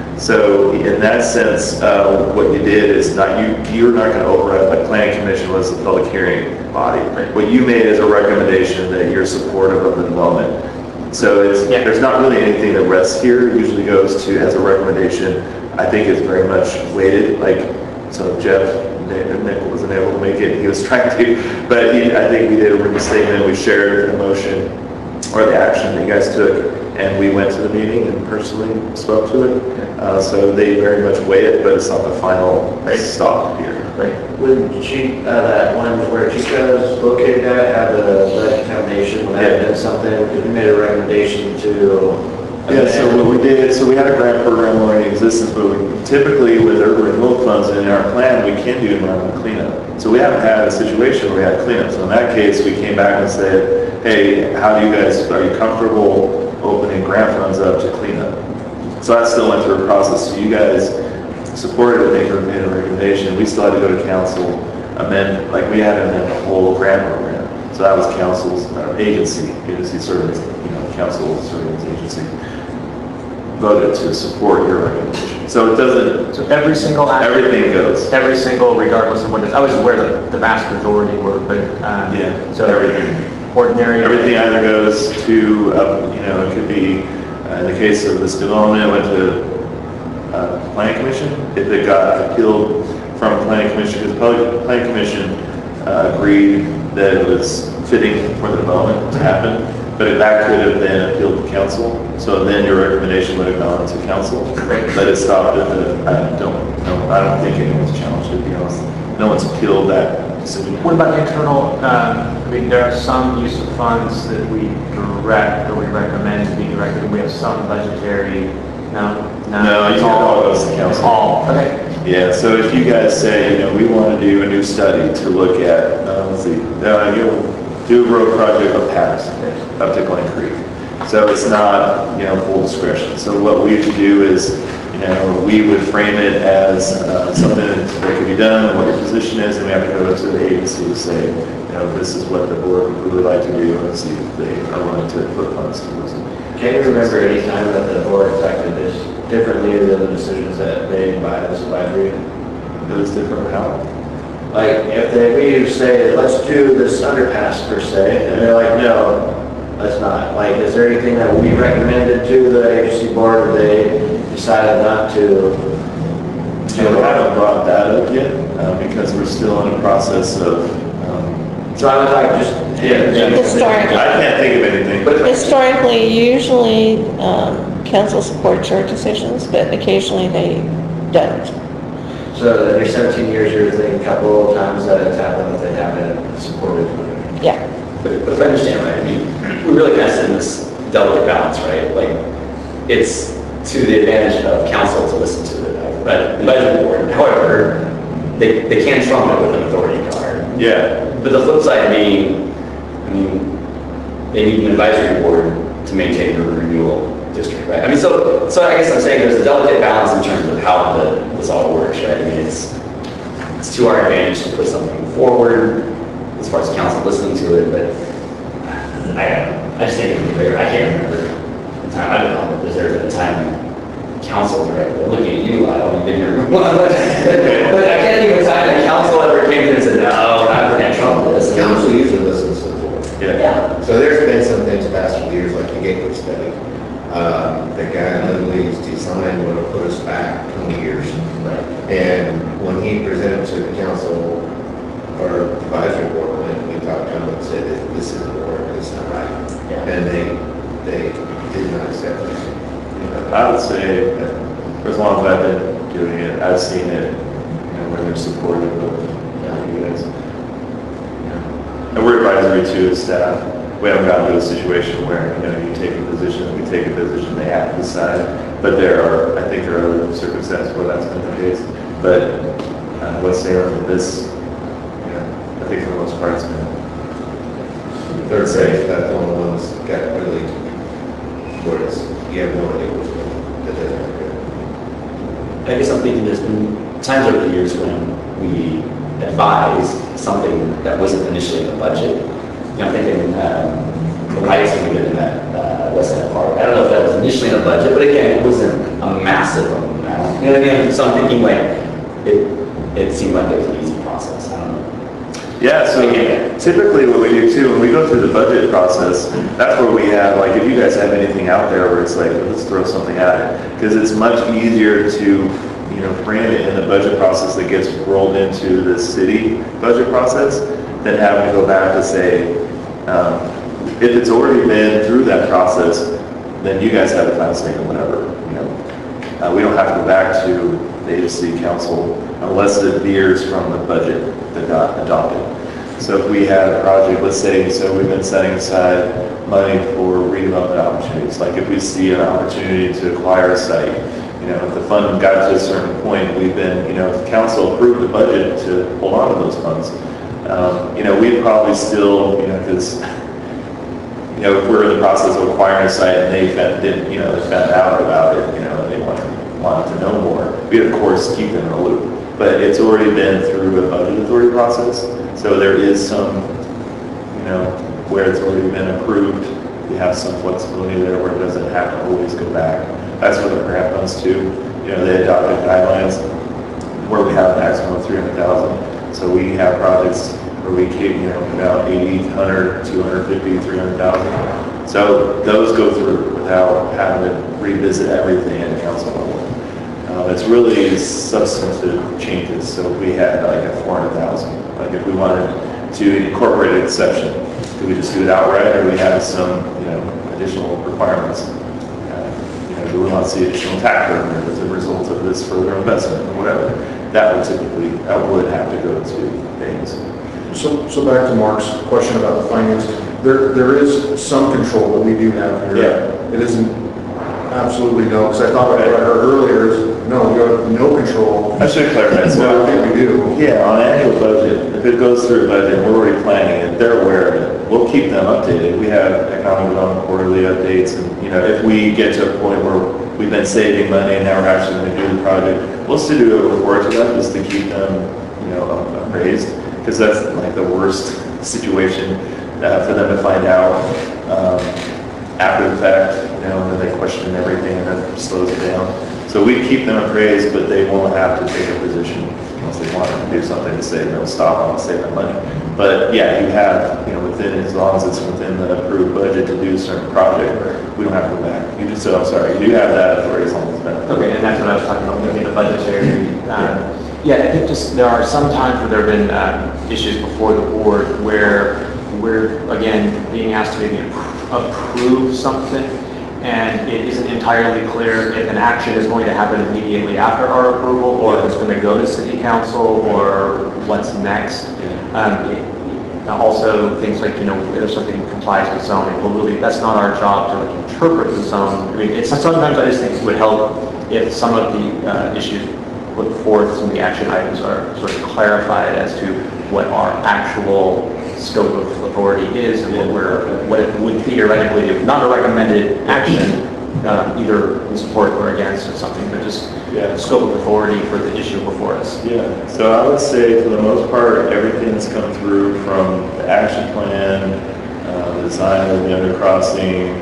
So in that sense, uh, what you did is not, you, you're not going to override, like planning commission was the public hearing body. What you made is a recommendation that you're supportive of the development. So it's, Yeah. there's not really anything that rests here. It usually goes to, as a recommendation. I think it's very much weighted, like, so Jeff, Nick wasn't able to make it, he was trying to, but he, I think we did a written statement, we shared the motion or the action that you guys took, and we went to the meeting and personally spoke to it. Uh, so they very much weigh it, but it's not the final stop here. When she, uh, that one where Chica's located at, had the lead contamination, when that had been something, we made a recommendation to. Yeah, so what we did, so we had a grant program already in existence, but we typically with urban renewal funds in our plan, we can do environmental cleanup. So we haven't had a situation where we had cleanup. So in that case, we came back and said, hey, how do you guys, are you comfortable opening grant funds up to clean up? So that still went through a process. So you guys supported it, made a recommendation. We still had to go to council, amend, like we had to amend the whole grant program. So that was council's uh, agency, agency service, you know, council service agency voted to support your recommendation. So it doesn't, So every single action, everything goes. every single, regardless of what it is, I was aware that the vast majority were, but, um, Yeah, so everything. ordinary. Everything either goes to, uh, you know, it could be, uh, in the case of this development, it went to uh, planning commission. If it got appealed from planning commission, because the public planning commission uh, agreed that it was fitting for the development to happen, but if that could have been appealed to council. So then your recommendation would have gone to council, but it stopped at the, I don't know, I don't think anyone's challenged it, to be honest. No one's appealed that decision. What about the internal, um, I mean, there are some use of funds that we direct or we recommend to be directed. We have some budgetary, no? No, it's you all goes to council. All, okay. Yeah, so if you guys say, you know, we want to do a new study to look at, uh, let's see, uh, you'll do a road project up past, up to Glen Creek. So it's not, you know, full discretion. So what we would do is, you know, we would frame it as uh, something that could be done, and what your position is, and we have to go to the agency to say, you know, this is what the board would really like to do, and see if they are willing to put funds towards it. Can you remember any time that the board affected this differently than the decisions that made by this advisory? It was different how? Like, if they, we say, let's do this underpass per se, and they're like, no, let's not. Like, is there anything that we recommended to the agency board, or they decided not to? So we haven't brought that up yet, uh, because we're still in a process of, um, So I was like, just. Historically. I can't think of anything. But Historically, usually, um, council supports our decisions, but occasionally they don't. So in your seventeen years, you're thinking a couple of times that it's happened that they haven't supported. Yeah. But but if I understand right, I mean, we really kind of sit in this delicate balance, right? Like, it's to the advantage of council to listen to it, but the budget board, however, they, they can trump it with an authority card. Yeah, But the flip side being, I mean, they need an advisory board to maintain the renewal district, right? I mean, so, so I guess I'm saying there's a delicate balance in terms of how the, this all works, right? I mean, it's, it's to our advantage to put something forward as far as council listening to it, but I, I just think it'd be bigger. I can't remember the time. I don't know if there's been a time council directly, looking at you, I don't even here. But but I can't think of a time that council ever came in and said, no, I can't trump this. Council usually listens to the board. yeah. Yeah. So there's been some things past few years, like the Gateway study. Um, the guy literally designed would have put us back twenty years. Right. And when he presented to the council or advisory board, when we talked to him and said, this isn't work, it's not right. Yeah. And they, they did not accept it. You know, I would say, that for as long as I've been doing it, I've seen it, you know, where they're supportive of, you know, you guys. You know. And we're advisory too as staff. We haven't gotten to a situation where, you know, you take a position, we take a position, they have to decide. But there are, I think there are other circumstances where that's been the case. But uh, let's say on this, you know, I think for the most part it's been. third grade, that's the only ones that got really, where it's, you have no idea what's going on. That doesn't work. I guess I'm thinking there's been times over the years when we advised something that wasn't initially in the budget. You know, I'm thinking um, the lights that we did in that uh, West End Park. I don't know if that was initially in the budget, but again, it wasn't a massive amount. You know what I mean? So I'm thinking like, it, it seemed like it was an easy process. I don't know. Yeah, so typically what we do too, when we go through the budget process, that's where we have, like, if you guys have anything out there where it's like, let's throw something at it. Because it's much easier to, you know, frame it in the budget process that gets rolled into the city budget process than having to go back to say, um, if it's already been through that process, then you guys have the final say or whatever, you know. Uh, we don't have to go back to the Ada City Council unless it veers from the budget that got adopted. So if we had a project, let's say, so we've been setting aside money for redevelopment opportunities. Like if we see an opportunity to acquire a site, you know, if the fund got to a certain point, we've been, you know, if the council approved the budget to hold on to those funds, um, you know, we'd probably still, you know, because, you know, if we're in the process of acquiring a site and they found, did, you know, they found out about it, you know, and they wanted, wanted to know more, we'd of course keep them in the loop. But it's already been through a budget authority process, so there is some, you know, where it's already been approved, we have some flexibility there where it doesn't have to always go back. That's what the grant funds too. You know, they adopted guidelines where we have a maximum of three hundred thousand. So we have projects where we keep, you know, about eighty, one hundred, two hundred fifty, three hundred thousand. So those go through without having to revisit everything at the council level. Um, it's really substantive changes. So if we had like a four hundred thousand, like if we wanted to incorporate an exception, do we just do it outright, or do we have some, you know, additional requirements? Uh, you know, do we want to see additional tax revenue as a result of this further investment or whatever? That would typically, that would have to go to things. So, so back to Mark's question about the finance, there, there is some control that we do have here. Yeah. It isn't absolutely no, because I thought what I heard earlier is, no, you have no control. I should clarify. So I think we do. Yeah, on annual budget, if it goes through a budget, we're already planning it, they're aware of it. We'll keep them updated. We have economic development quarterly updates, and, you know, if we get to a point where we've been saving money and now we're actually going to do the project, we'll still do a report to them just to keep them, you know, appraised, because that's like the worst situation uh, for them to find out um, after the fact, you know, and then they question everything and that slows it down. So we keep them appraised, but they won't have to take a position unless they want to do something to say, no, stop, I want to save that money. But yeah, you have, you know, within, as long as it's within the approved budget to do a certain project, we don't have to go back. You just, so I'm sorry, you do have that authority as long as it's been approved. Okay, and that's what I was talking about, maybe the budgetary. Um, yeah, I think just there are some times where there have been um, issues before the board where we're, again, being asked to maybe approve something, and it isn't entirely clear if an action is going to happen immediately after our approval, or if it's going to go to city council, or what's next. Um, it- also, things like, you know, if something complies with zoning, well, really, that's not our job to like interpret the zone. I mean, it's sometimes I just think it would help if some of the uh, issues put forth, some of the action items are sort of clarified as to what our actual scope of authority is and what we're, what it would theoretically do. Not a recommended action, uh, either in support or against or something, but just Yeah. scope of authority for the issue before us. Yeah, so I would say for the most part, everything that's come through from the action plan, uh, the design of the undercrossing,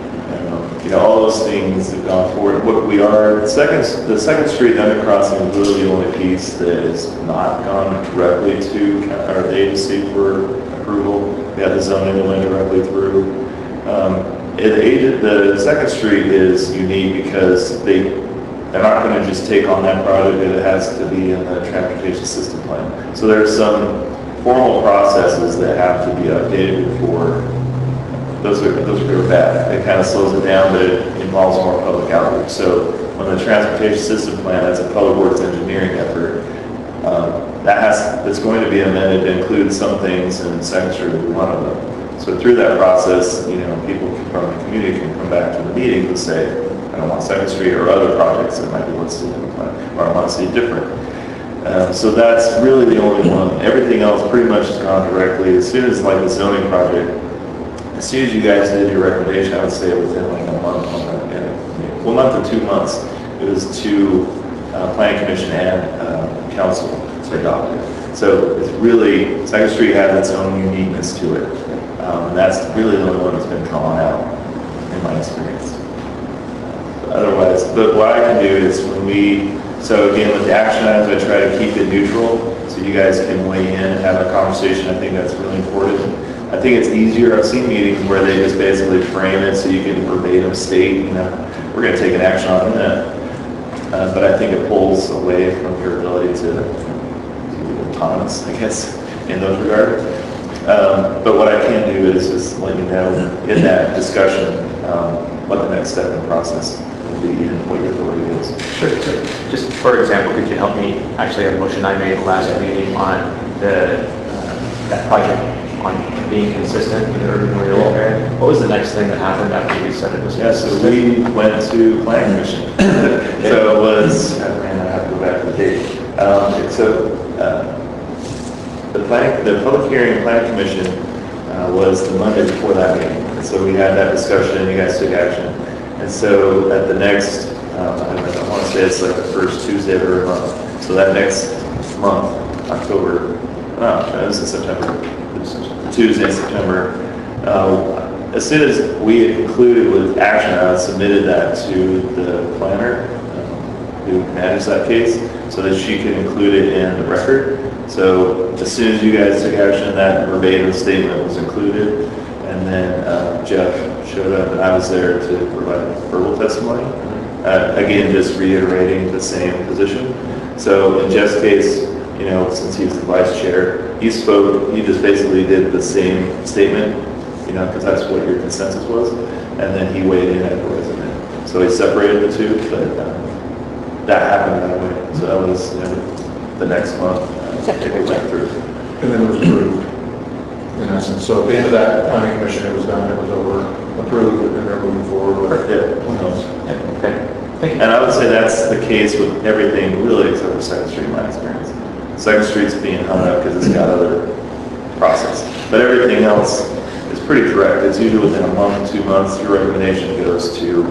um, you know, all those things have gone forward. What we are, second, the Second Street undercrossing is really the only piece that has not gone directly to our agency for approval. We have the zoning that went directly through. Um, the agent, the Second Street is unique because they They're not going to just take on that project, it has to be in the transportation system plan. So there's some formal processes that have to be updated before, those are, those are good or bad. It kind of slows it down, but it involves more public outreach. So when the transportation system plan, that's a public works engineering effort, um, that has, that's going to be amended to include some things, and Second Street will be one of them. So through that process, you know, people from the community can come back to the meeting and say, I don't want Second Street or other projects that might be listed in the plan, or I want to see it different. Um, so that's really the only one. Everything else pretty much has gone directly. As soon as like the zoning project, as soon as you guys did your recommendation, I would say within like a month, month and, well, month to two months, it was to uh, planning commission and uh, council to adopt it. So it's really, Second Street has its own uniqueness to it. Um, and that's really the only one that's been drawn out in my experience. Uh, otherwise, but what I can do is when we, so again, with the action items, I try to keep it neutral so you guys can weigh in and have a conversation. I think that's really important. I think it's easier. I've seen meetings where they just basically frame it so you can verbatim state, you know, we're going to take an action on that. Uh, but I think it pulls away from your ability to, to be autonomous, I guess, in those regards. Um, but what I can do is just let you know in that discussion um, what the next step in the process will be and what your authority is. Sure. So just for example, could you help me, actually a motion I made last meeting on the, uh, that project on being consistent with the urban renewal area. What was the next thing that happened after we said it was? Yeah, so we went to planning commission. So it was, oh man, I have to go back to the date. Um, so uh, the planning, the public hearing in planning commission uh, was the Monday before that meeting. And so we had that discussion and you guys took action. And so at the next, um, I, I want to say it's like the first Tuesday of every month. So that next month, October, no, that was in September. Tuesday in September. Uh, as soon as we had concluded with action, I submitted that to the planner um, who managed that case so that she could include it in the record. So as soon as you guys took action, that verbatim statement was included. And then uh, Jeff showed up and I was there to provide verbal testimony. Uh, again, just reiterating the same position. So in Jeff's case, you know, since he's the vice chair, he spoke, he just basically did the same statement, you know, because that's what your consensus was, and then he weighed in afterwards. And so he separated the two, but um, that happened that way. So that was, you know, the next month uh, September. we went through. And then it was approved, in essence. So at the end of that planning commission, it was done, it was over, approved, and they're moving forward with Yeah. who knows. Okay. Thank you. And I would say that's the case with everything really except for Second Street in my experience. Second Street's being hung up because it's got other process. But everything else is pretty direct. It's usually within a month, two months, your recommendation goes to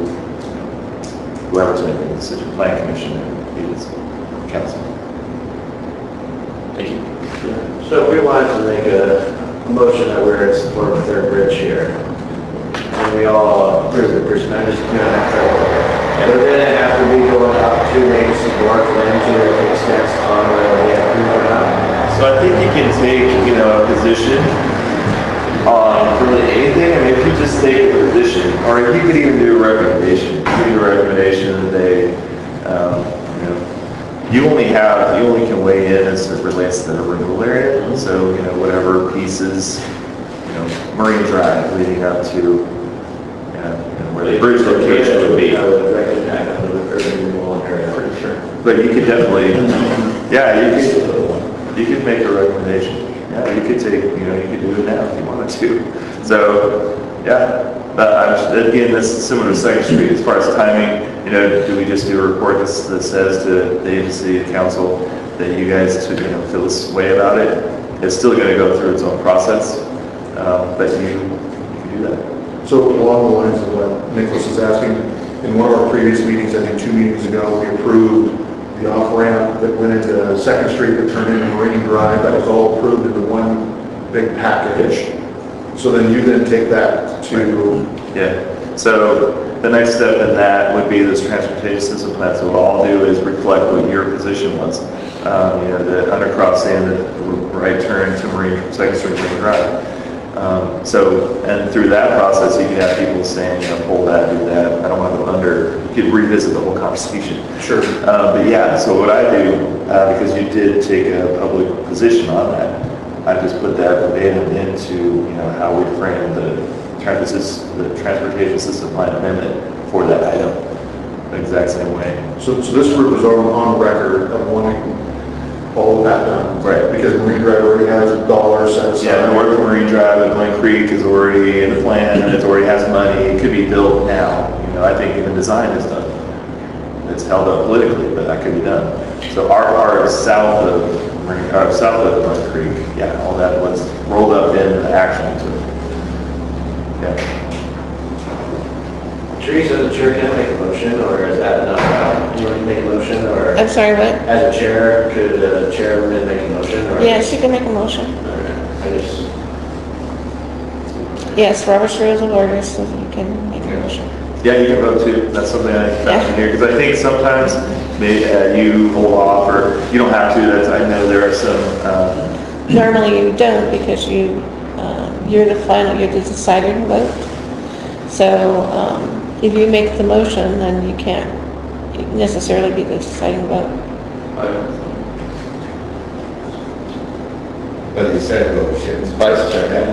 whoever's making the decision, planning commission, and it's council. Thank you. So if we wanted to make a a motion that we're in support of the third bridge here, and we all approve the bridge, I just, you know, and then it have to be going up to maybe some work for them to extend on whether they approve or not. So I think you can take, you know, a position on really anything. I mean, if you just take a position, or you could even do a recommendation. You could do a recommendation that they, um, you know, you only have, you only can weigh in as it relates to the renewal area. So, you know, whatever pieces, you know, Marine Drive leading up to, you know, where the bridge location would be. I would recognize under the urban renewal area. Pretty sure. But you could definitely, yeah, you could, you could make a recommendation. Yeah, you could take, you know, you could do it now if you wanted to. So, yeah, but I'm, again, this is similar to Second Street as far as timing. You know, do we just do a report that that says to the agency and council that you guys, to, you know, feel this way about it? It's still going to go through its own process, um, but you, you can do that. So along the lines of what Nicholas is asking, in one of our previous meetings, I think two meetings ago, we approved the off-ramp that went into Second Street that turned into Marine Drive. That was all approved into one big package. So then you then take that to... Yeah. So the next step in that would be this transportation system plan. So what I'll do is reflect what your position was. Um, you know, the undercrossing, the right turn to Marine, Second Street Marine Drive. Um, so, and through that process, you can have people saying, you know, pull that, do that. I don't want to go under, you could revisit the whole conversation. Sure. Uh, but yeah, so what I do, uh, because you did take a public position on that, I just put that verbatim into, you know, how we frame the, the transportation system plan amendment for that item, the exact same way. So, so this group is on, on record of wanting all of that done. Right. Because Marine Drive already has a dollar set aside. Yeah, North Marine Drive at Glen Creek is already in the plan, and it already has money. It could be built now. You know, I think even design is done. It's held up politically, but that could be done. So our part south of Marine, uh, south of Glen Creek, yeah, all that was rolled up in the action to it. Yeah. Teresa, the chair can make a motion, or is that not allowed? Do you want to make a motion, or I'm sorry, what? as a chair, could the chairman make a motion? or- Yes, you can make a motion. Okay, I just, Yes, Robert's Rules of Order, so you can make a motion. Yeah, you can vote too. That's something I mentioned here, because I think sometimes maybe uh, you hold off, or you don't have to. That's, I know there are some, uh, Normally you don't because you, um, you're the final, you're the deciding vote. So um, if you make the motion, then you can't necessarily be the deciding vote. But you said motion, vice chair, yeah?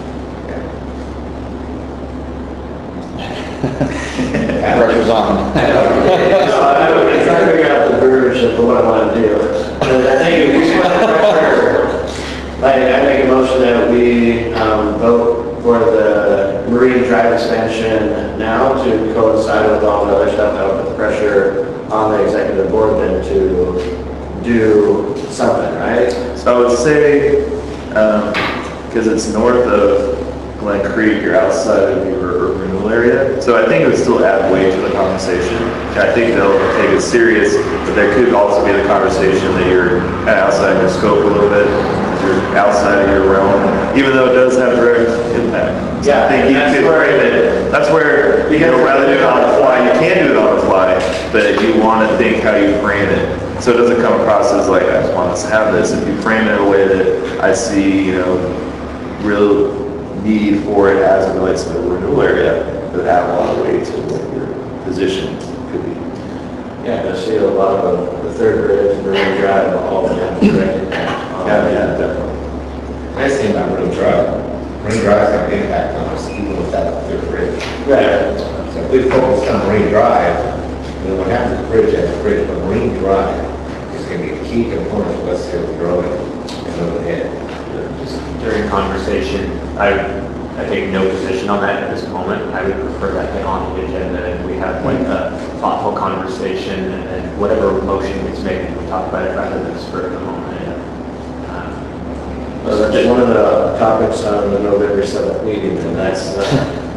Pressure's on. no, I don't, I'm trying to figure out the verge of what I want to do. And I think if we switch the pressure, like, I make a motion that we um, vote for the Marine Drive expansion now to coincide with all the other stuff, that would put the pressure on the executive board then to do something, right? so I would say, because it's north of Glen Creek, you're outside of your renewal area. So I think it would still add weight to the conversation. I think they'll take it serious, but there could also be the conversation that you're kind of outside your scope a little bit. You're outside of your realm, even though it does have direct impact. So Yeah, I think and you that's could where- frame it. That's where, you know, rather than do it on the fly, you can do it on the fly, but you want to think how you frame it. So it doesn't come across as like, I just want us to have this. If you frame it in a way that I see, you know, real need for it as it relates to the renewal area, that would add a lot of weight to what your position could be. Yeah, I see a lot of the third bridge, Marine Drive, all of them direct impact. on- Yeah, yeah, definitely. Nice thing about Marine Drive, Marine Drive's got an impact on us even without the bridge. Right. So if we focus on Marine Drive, then what happens to the bridge, as a bridge, but Marine Drive is going to be a key component of West Hill growing and moving ahead. Just during conversation, I, I take no position on that at this moment. I would prefer that get on the agenda and we have like a thoughtful conversation and then whatever motion gets made, we talk about it rather than spur of the moment. Um, Well, that's one of the topics on the November seventh meeting, and that's, uh,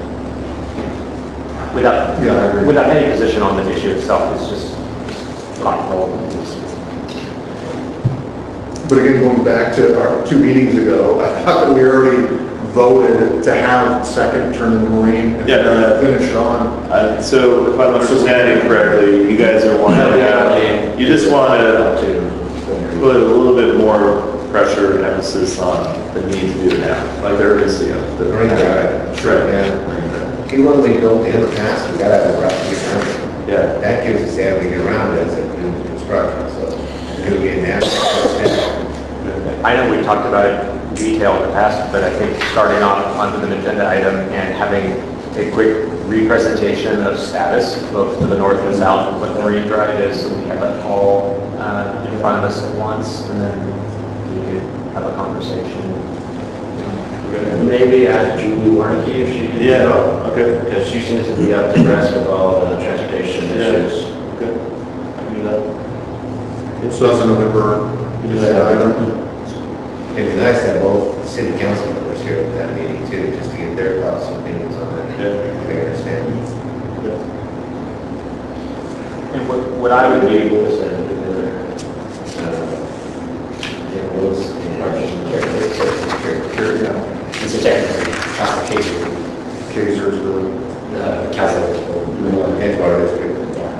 Without, Yeah, I agree. without any position on the issue itself, it's just thoughtful. But again, going back to our two meetings ago, I thought that we already voted to have second turn in the Marine and Yeah, no, that- finish on. Uh, So if I'm understanding correctly, you guys are wanting to have, you just want to put a little bit more pressure and emphasis on the need to do it now, like there is, you know, the. Marine Drive. Sure. And even when we built the underpass, we gotta have a route to get around it. Yeah. That gives us the ability to get around it as a new construction, so it'll be a natural step. I know we talked about it in detail in the past, but I think starting off onto an agenda item and having a quick re-presentation of status, both to the north and south of what Marine Drive is, so we have that all uh, in front of us at once, and then we could have a conversation. maybe ask Julie Warnicki if she can. Yeah, go, okay. Because she seems to be up to breast with all the transportation Yeah. issues. Okay. I can do that. So that's a November item. It'd be nice to have both city council members here at that meeting too, just to get their thoughts and opinions on it. Yeah. They understand. And what, what I would Maybe do, we'll send it together. Uh, yeah, we'll s- It's a technical application, Kaiser's the, uh, council. Edgewater District.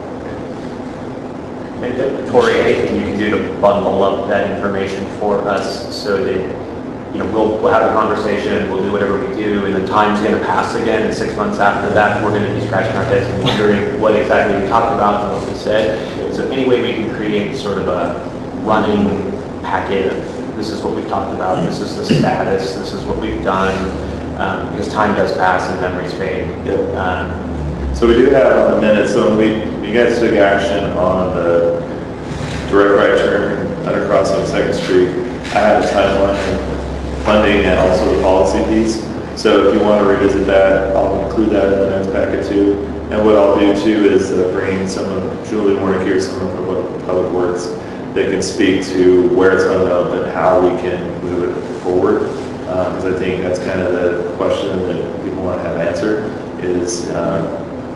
and Tori, anything you can do to bundle up that information for us so that, you know, we'll, we'll have a conversation, we'll do whatever we do, and the time's gonna pass again, and six months after that, we're gonna be scratching our heads and wondering what exactly we talked about and what we said. So any way we can create sort of a running packet of, this is what we've talked about, this is the status, this is what we've done, um, because time does pass and memories fade. Yep. Um, So we do have on the minutes, so when we, you guys took action on the direct right turn under crossing of Second Street, I had a timeline of funding and also the policy piece. So if you want to revisit that, I'll include that in the next packet too. And what I'll do too is uh, bring some of, Julie Warnick here, someone from Public- Public Works, that can speak to where it's going to go and how we can move it forward. Because I think that's kind of the question that people want to have answered is, uh,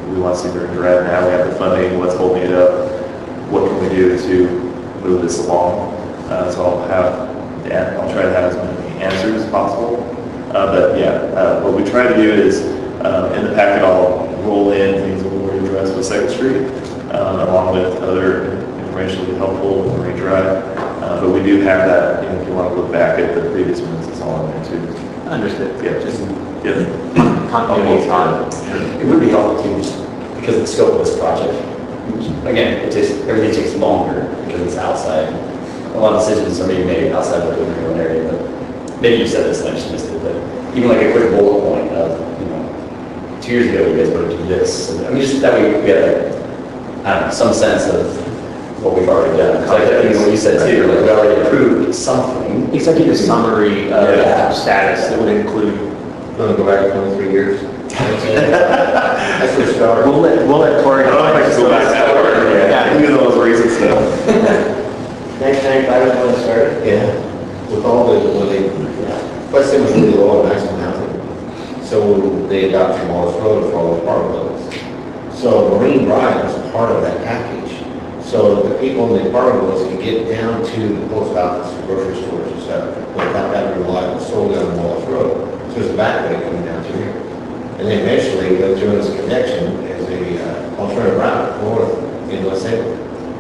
we want to see Marine Drive now, we have the funding, what's holding it up, what can we do to move this along? Uh, so I'll have, yeah, I'll try to have as many answers as possible. Uh, but yeah, uh, what we try to do is, um, in the packet, I'll roll in things that we'll address with Second Street, um, along with other information that will be helpful with Marine Drive. Uh, but we do have that, you know, if you want to look back at the previous ones, it's all in there too. Understood. Yeah, just, yeah. Continuity on. It would be helpful too, just because of the scope of this project. Again, it takes, everything takes longer because it's outside. A lot of decisions are being made outside of the urban area, but maybe you said this and I just missed it, but even like a quick bullet point of, you know, two years ago, you guys voted to do this. I mean, just that way we had like, I don't know, some sense of what we've already done. Because I think what you said too, like we already approved something. Executive summary of Yeah. status that would include. Gonna go back twenty-three years. That's where it started. We'll let, we'll let Corey. I don't know if I can go back that far. Yeah. Look at all those racing stuff. nineteen ninety-five is when it started? Yeah. With all the, when they, West End was really low on maximum housing. So they adopted Wallace Road for all the apartment buildings. So Marine Drive was part of that package. So the people in the apartment buildings could get down to the post office, grocery stores and stuff, without having to rely solely on Wallace Road. So there's a back way coming down through here. And then eventually go through this connection as a uh, alternative route north in West End.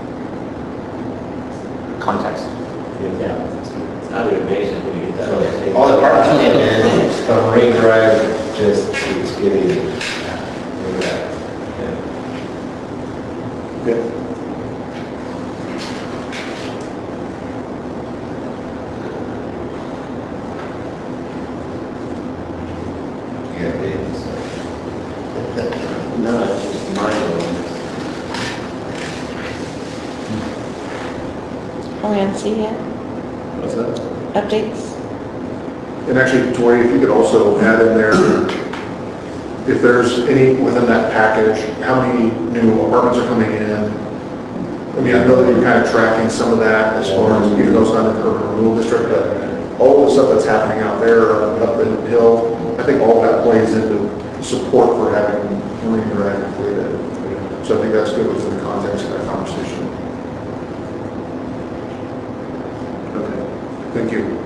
Context. Yeah. It's not really amazing when you get that. So all the apartments came in, and the Marine Drive just keeps getting, uh, look at that. Yeah. Yeah. Yeah, it is. No, it's just mind-blowing. Are we on C yet? What's that? Updates? And actually, Tori, if you could also add in there, if there's any within that package, how many new apartments are coming in? I mean, I know that you're kind of tracking some of that as far as, even though it's not in the urban renewal district, but all the stuff that's happening out there, up in the hill, I think all of that plays into support for having Marine Drive completed. So I think that's good within the context of that conversation. Okay, thank you.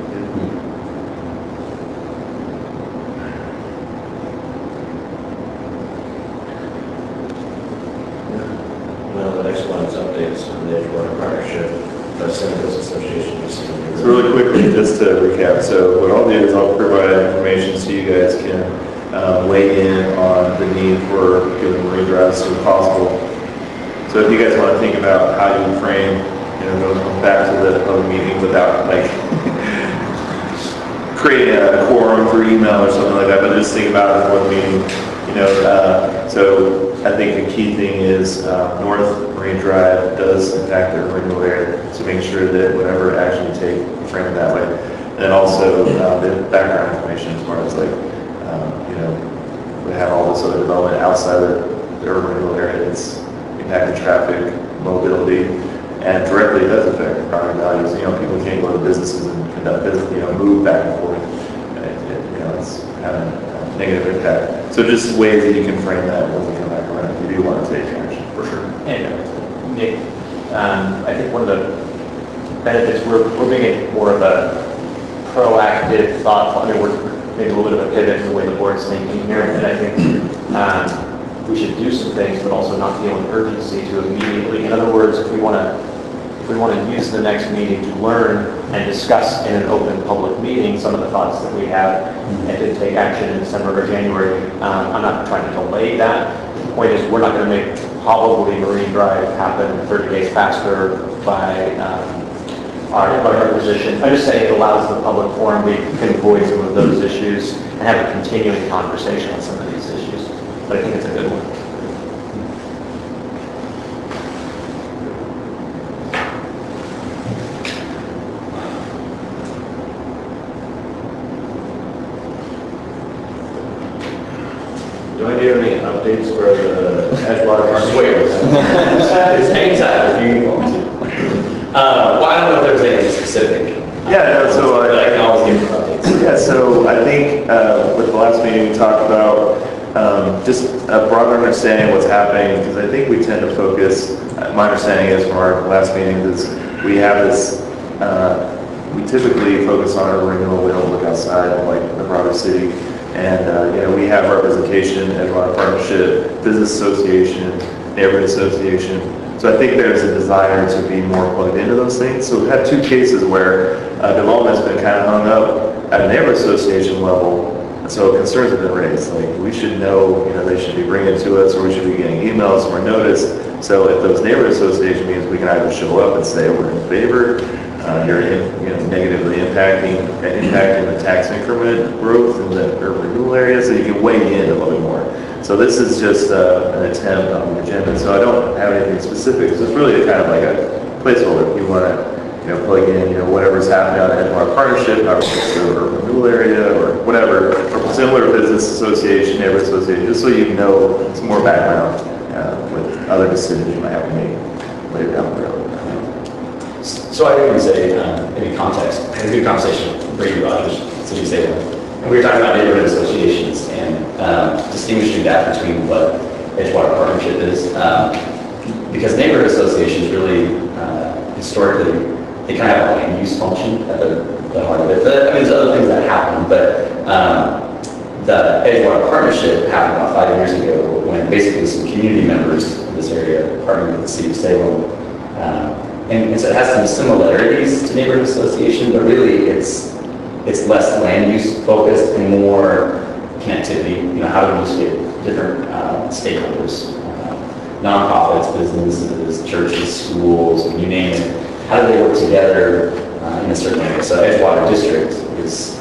Well, the next one is updates on the Edgewater Partnership, the Senators Association. So really quickly, just to recap, so what I'll do is I'll provide information so you guys can um, weigh in on the need for getting Marine Drive as soon as possible. So if you guys want to think about how you frame, you know, going back to the other meeting without like creating a quorum for email or something like that, but just think about it for the meeting, you know, uh, so I think the key thing is uh, North Marine Drive does impact the renewal area, so make sure that whatever action you take, frame it that way. And then also uh, the background information as far as like, um, you know, we have all this other development outside of the urban renewal area that's impacting traffic, mobility, and directly does affect property values. You know, people can't go to businesses and conduct business, you know, move back and forth. And it, it, you know, it's having a negative impact. So just ways that you can frame that when we come back around if you do want to take action, for sure. And Nick, um, I think one of the benefits, we're, we're being more of a proactive, thoughtful, I mean, we're maybe a little bit of a pivot in the way the board's thinking here, and I think um, we should do some things, but also not feel an urgency to immediately. In other words, if we want to if we want to use the next meeting to learn and discuss in an open public meeting some of the thoughts that we have and to take action in December or January, um, I'm not trying to delay that. The point is, we're not going to make probably Marine Drive happen thirty days faster by um, our, by our position. I'm just saying it allows the public forum, we can avoid some of those issues and have a continuing conversation on some of these issues. But I think it's a good one. Do I do any updates for the Edgewater Partnership? It's anytime if you want to. Uh, well, I don't know if there's anything specific. Yeah, no, so But I, I can always give you updates. Yeah, so I think uh, with the last meeting, we talked about um, just a broader understanding of what's happening, because I think we tend to focus, uh, my understanding is from our last meetings is we have this, uh, we typically focus on our renewal, we don't look outside of like the broader city. And, uh, you know, we have representation, Edgewater Partnership, Business Association, Neighborhood Association. So I think there's a desire to be more plugged into those things. So we've had two cases where uh, development's been kind of hung up at a neighborhood association level. So concerns have been raised, like we should know, you know, they should be bringing it to us, or we should be getting emails or notice. So at those neighborhood association meetings, we can either show up and say we're in favor, uh, you're in, you know, negatively impacting impacting the tax increment growth in the urban renewal area, so you can weigh in a little bit more. So this is just uh, an attempt on the agenda. So I don't have anything specific. So it's really kind of like a placeholder. If you want to, you know, plug in, you know, whatever's happening on the Edgewater Partnership, how it's the urban renewal area, or whatever, or similar business association, neighborhood association, just so you know some more background uh, with other decisions you might have to make later down the road. So I would say, um, maybe context, I had a good conversation with Brady Rogers, City of Salem. And we were talking about neighborhood associations and um, distinguishing that between what Edgewater Partnership is. Um, because neighborhood associations really, uh, historically, they kind of have a land use function at the, the heart of it. But, I mean, there's other things that happen, but um, the Edgewater Partnership happened about five years ago when basically some community members in this area partnered with the City of Salem. Um, and, and so it has some similarities to neighborhood association, but really it's it's less land use focused and more connectivity. You know, how do we just get different uh, stakeholders, uh, nonprofits, businesses, churches, schools, you name it. How do they work together uh, in a certain area? So Edgewater District is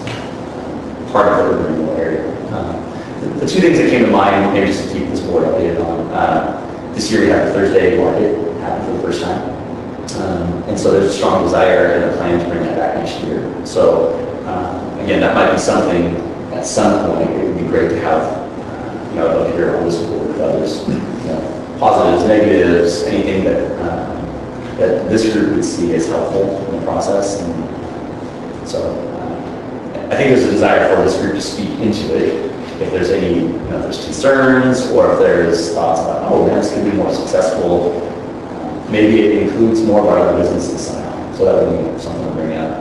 part of the urban renewal area. Uh, the, the two things that came to mind, maybe just to keep this board updated on, uh, this year we had the Thursday market happen for the first time. Um, and so there's a strong desire and a plan to bring that back next year. So uh, again, that might be something at some point. It would be great to have, uh, you know, I'd love to hear on this board with others, you know, positives, negatives, anything that uh, that this group would see as helpful in the process. And so uh, I think there's a desire for this group to speak into it. If there's any, you know, if there's concerns or if there's thoughts about, oh, man, this could be more successful. Maybe it includes more of our other businesses somehow. So that would be something to bring up.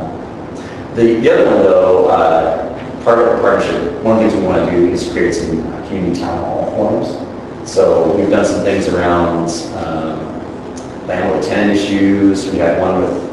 Um, the, the other one, though, uh, part of our partnership, one of the things we want to do is create some community town hall forums. So we've done some things around um, landlord tenant issues. We had one with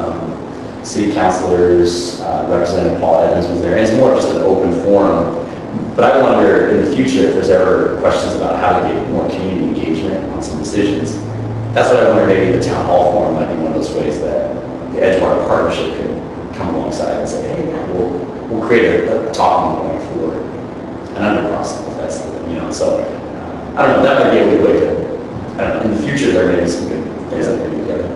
um, city councilors, uh, Representative Paul Evans was there. And it's more just an open forum. But I wonder in the future if there's ever questions about how to get more community engagement on some decisions. That's what I wonder, maybe the town hall forum might be one of those ways that the Edgewater Partnership could come alongside and say, hey, we'll, we'll create a, a talking point for an undercrossing, if that's, you know, so uh, I don't know, that might be a good way to, I don't know, in the future there may be some good things that can be together.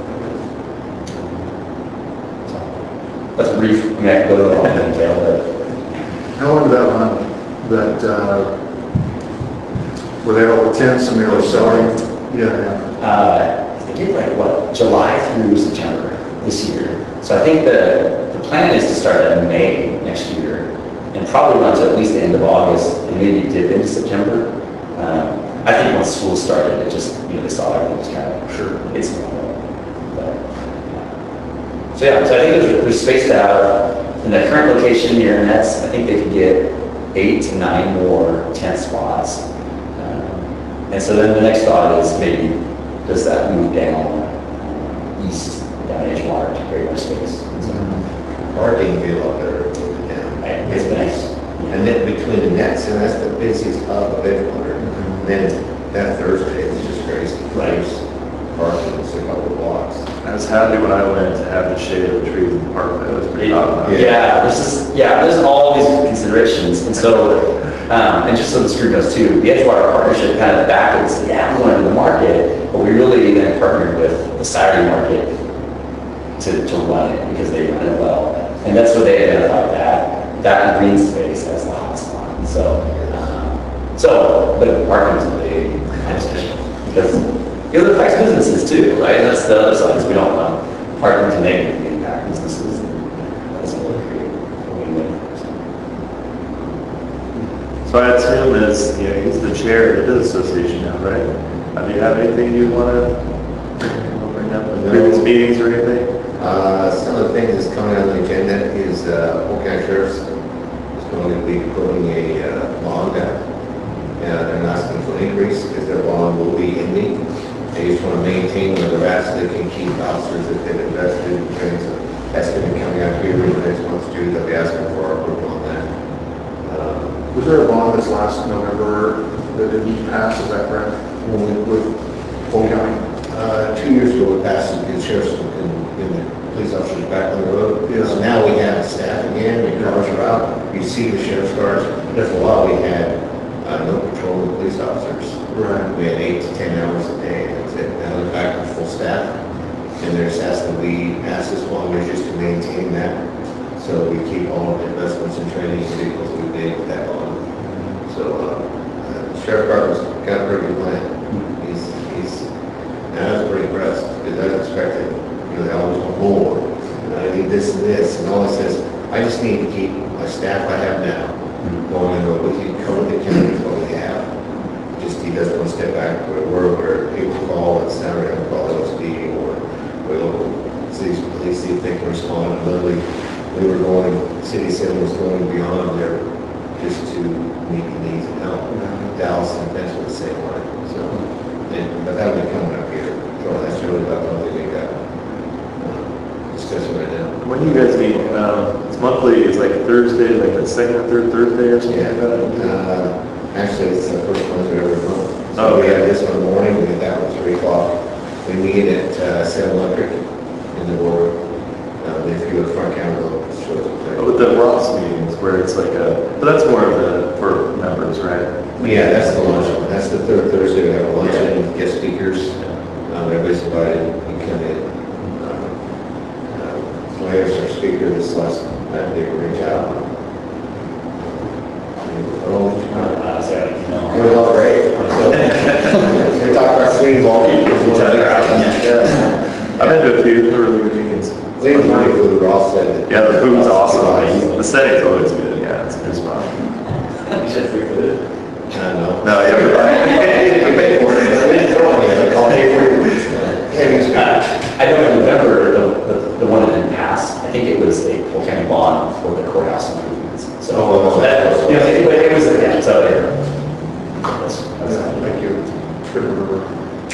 So, that's brief, I mean, I could go into all the detail, but. How long did that run? That, uh, were they all tents and they were selling? Yeah, yeah. Uh, I did like, what, July through September this year. So I think the, the plan is to start in May next year and probably run to at least the end of August and maybe dip into September. Um, I think once school started, it just, you know, they saw everything was kind of, Sure. it's normal. But, yeah. So yeah, so I think there's, there's space to have, in the current location near Nets, I think they could get eight to nine more tent spots. Um, and so then the next thought is maybe, does that move down uh, east, down Edgewater to create more space? So, Parking would be a lot better if it moved down. it's nice. And then between the nets, and that's the busiest hub of Edgewater. And then that Thursday, it's just crazy. Right. Parking is a couple of blocks. I was happy when I went to have the shade of the trees in the park. That was pretty awesome. Yeah, there's just, yeah, there's all these considerations. And so, um, and just so this group knows too, the Edgewater Partnership kind of backed it, said, yeah, we want to do the market, but we really then partnered with the Saturday market to, to run it because they run it well. And that's what they identified that, that green space as the hot spot. So, um, so, but parking is a big conversation because it affects businesses too, right? And that's the other side, is we don't want parking to negatively impact businesses. And that's what we create a win-win. So So I assume as, you know, he's the chair of the business association now, right? Uh, Do you have anything you want to bring up in previous meetings or anything? Uh, some of the things that's coming on the agenda is, uh, Polk County Sheriff's is going to be putting a, uh, bond out. Yeah, they're not asking for an increase because their bond will be ending. They just want to maintain where they're at so they can keep officers that they've invested in things. That's going to be coming out here in the next month too. They'll be asking for our approval on that. Um, Was there a bond this last November that didn't pass, is that correct? When we, with Polk County? Uh, two years ago, we passed the sheriff's and, and the police officers back on the road. Yeah. So now we have staff again, the cars are out, you see the sheriff's cars. There's a while we had, uh, no patrol with police officers. Right. We had eight to ten hours a day, that's it. Now they're back to full staff. And they're just asking that we pass this bond just to maintain that. So we keep all of the investments in training and vehicles we made with that bond. So, uh, uh, Sheriff Carter's got a pretty good plan. He's, he's, and I was pretty impressed, because I expected, you know, they always want more. And I need this and this, and all it says, I just need to keep my staff I have now going in, but we can cover the county with what we have. Just, he doesn't want to step back where we're, where people call and Saturday, I call L S D, or, or local cities, police, see if they can respond. And literally, we were going, city assembly was going beyond there just to meet the needs and help. Dallas and Bentonville the same way. So, and, but that'll be coming up here. So that's really about the only thing we got uh, discussing right now. When do you guys meet? Um, it's monthly, it's like Thursday, like the second or third Thursday or something Yeah, like that? uh, actually, it's the first Wednesday of every month. So Oh, we okay. have this one in the morning, we have that one at three o'clock. We meet at uh, seven electric in the board. Uh, if you go to the front counter, they'll show us up there. Oh, with the Ross meetings where it's like a, but that's more of the, for members, right? Yeah, that's the lunch one. That's the third Thursday. We have a luncheon with guest speakers. Um, everybody's invited. You come in. Um, uh, Larry's our speaker this last night. They reach out. Oh, Uh, so, you know. we're all great. So, we talk about swing ball. I've been to a few really good meetings. We have money for the Ross said. Yeah, the food's awesome. The setting's always good. Yeah, it's a good spot. You said free food. I know. No, yeah. I paid for it, but we didn't throw it. I'll pay for it. Kenny's got it. I know in November, the, the, the one that didn't pass, I think it was a Polk County bond for the courthouse improvements. So, Oh, that, you know, it, it was, yeah, so there. That's, that's, Thank you. Good to remember.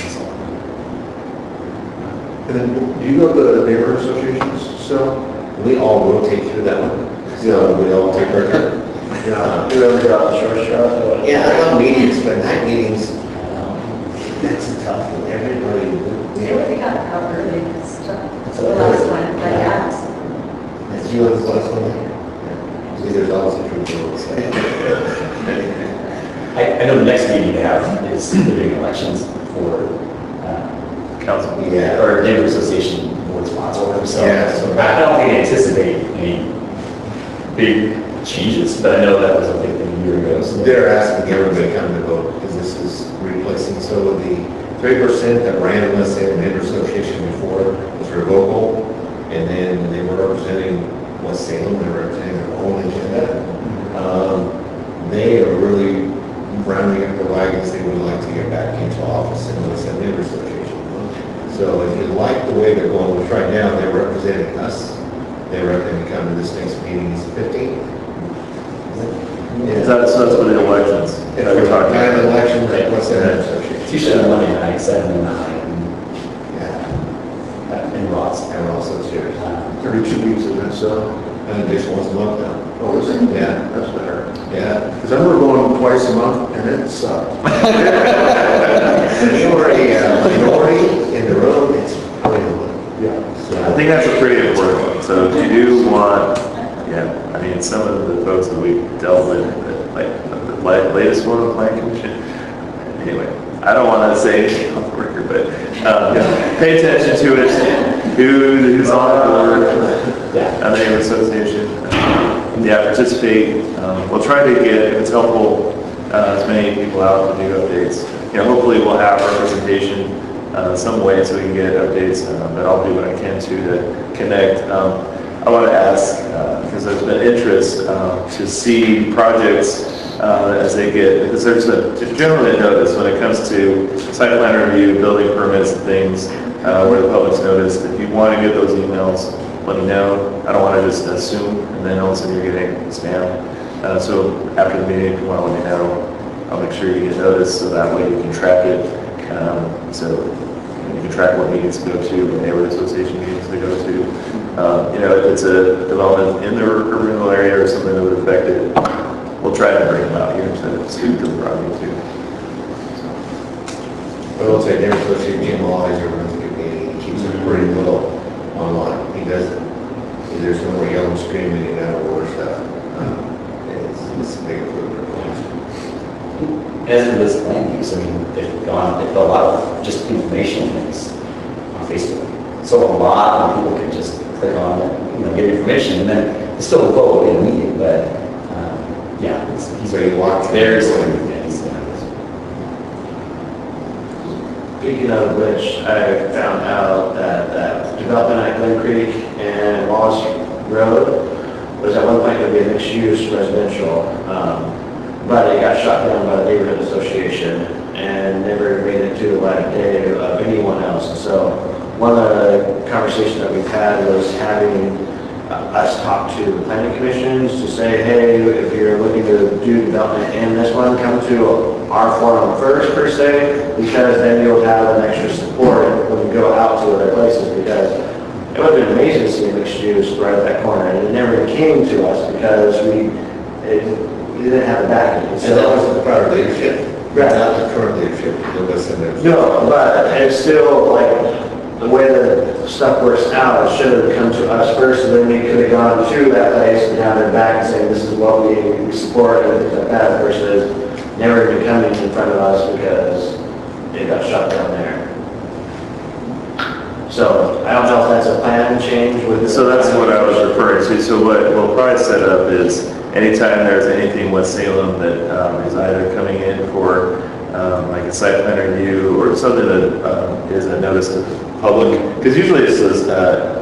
And then, do you go to the neighborhood associations still? We all rotate through that one. So we all take our turn. Yeah. You ever got the short shot? Yeah, I love meetings, but night meetings, that's a tough one. Everybody, Yeah, yeah. we got covered in stuff. The last one, but yeah. That's you and the last one. Yeah. See, there's always a truth to it. I, I know the next meeting they have is the big elections for, uh, Council. Yeah. or neighborhood association board spots or whatever, so. Yeah, so- I don't think they anticipate any big changes, but I know that was a big thing a year ago, so. They're asking everybody to come to vote because this is replacing, so the three percent that ran us in the neighborhood association before was revocable. And then they were representing West Salem, they were representing their own agenda. Um, they are really rounding up their wagons, they would like to get back into office in the West Salem neighborhood association. So if you like the way they're going, which right now they're representing us, they're representing to come to this next meeting, is fifteenth. Is that, so that's for the elections? If that we're we're talking talking about? election, like what's that association? It's usually on Monday night, seven and nine, Yeah, uh, in Ross. and also cheers. Uh, Thirty-two weeks, isn't it, so? And just once a month now. Oh, is it? Yeah. That's better. Yeah. Because I remember going twice a month, and it sucked. When you were a uh, minority in the room, it's really, Yeah. so. I think that's a pretty important one. So if you do want, yeah, I mean, some of the folks that we've dealt with, like the la- latest one on the plan commission, anyway, I don't want to say anything on the record, but um, pay attention to it. Who, who's on the board, Yeah. and the neighborhood association. Yeah, participate. Um, we'll try to get, if it's helpful, uh, as many people out to do updates. You know, hopefully we'll have representation uh, some way so we can get updates, uh, but I'll do what I can to to connect. Um, I want to ask, because there's been interest uh, to see projects uh, as they get, because there's a, generally a notice when it comes to site plan review, building permits and things, uh, where the public's noticed. If you want to get those emails, let me know. I don't want to just assume, and then all of a sudden you're getting spam. Uh, so after the meeting, if you want to let me know, I'll make sure you get notice, so that way you can track it. Um, so you can track what meetings to go to, what neighborhood association meetings to go to. Um, you know, if it's a development in the rural area or something that would affect it, we'll try to bring them out here to speak to the project too. I will say, neighborhood association, Jim Allizer runs a good meeting, he keeps it pretty well online. He doesn't, there's no more yelling, screaming, and out of order stuff. Um, It's, it's a big improvement. As it is land use, I mean, they've gone, they've got a lot of just information links on Facebook. So a lot of people can just click on it, you know, get information, and then it's still a vote in a meeting, but, um, yeah, it's, he's So you watch. very similar. Yeah, he's, uh, Speaking of which, I found out that, that development at Glen Creek and Wallace Road was at one point going to be a mixed-use residential, um, but it got shot down by the neighborhood association and never made it to the light of day of anyone else. And so one of the conversations that we've had was having uh, us talk to the planning commissions to say, hey, if you're looking to do development in this one, come to our forum first per se, because then you'll have an extra support when you go out to other places, because it would have been amazing to see a mixed use right at that corner, and it never came to us because we, it, we didn't have a backing. And that wasn't the prior leadership. Right. Not the current leadership, there was some there. No, but it's still like, the way that stuff works out, it should have come to us first, and then we could have gone to that place and have it back and say, this is what we we support and things like that, versus never even coming in front of us because it got shut down there. So I don't know if that's a plan change with. So that's what I was referring to. So what we'll probably set up is anytime there's anything with Salem that um, is either coming in for um, like a site plan review or something that um, is a notice to the public, because usually it says uh,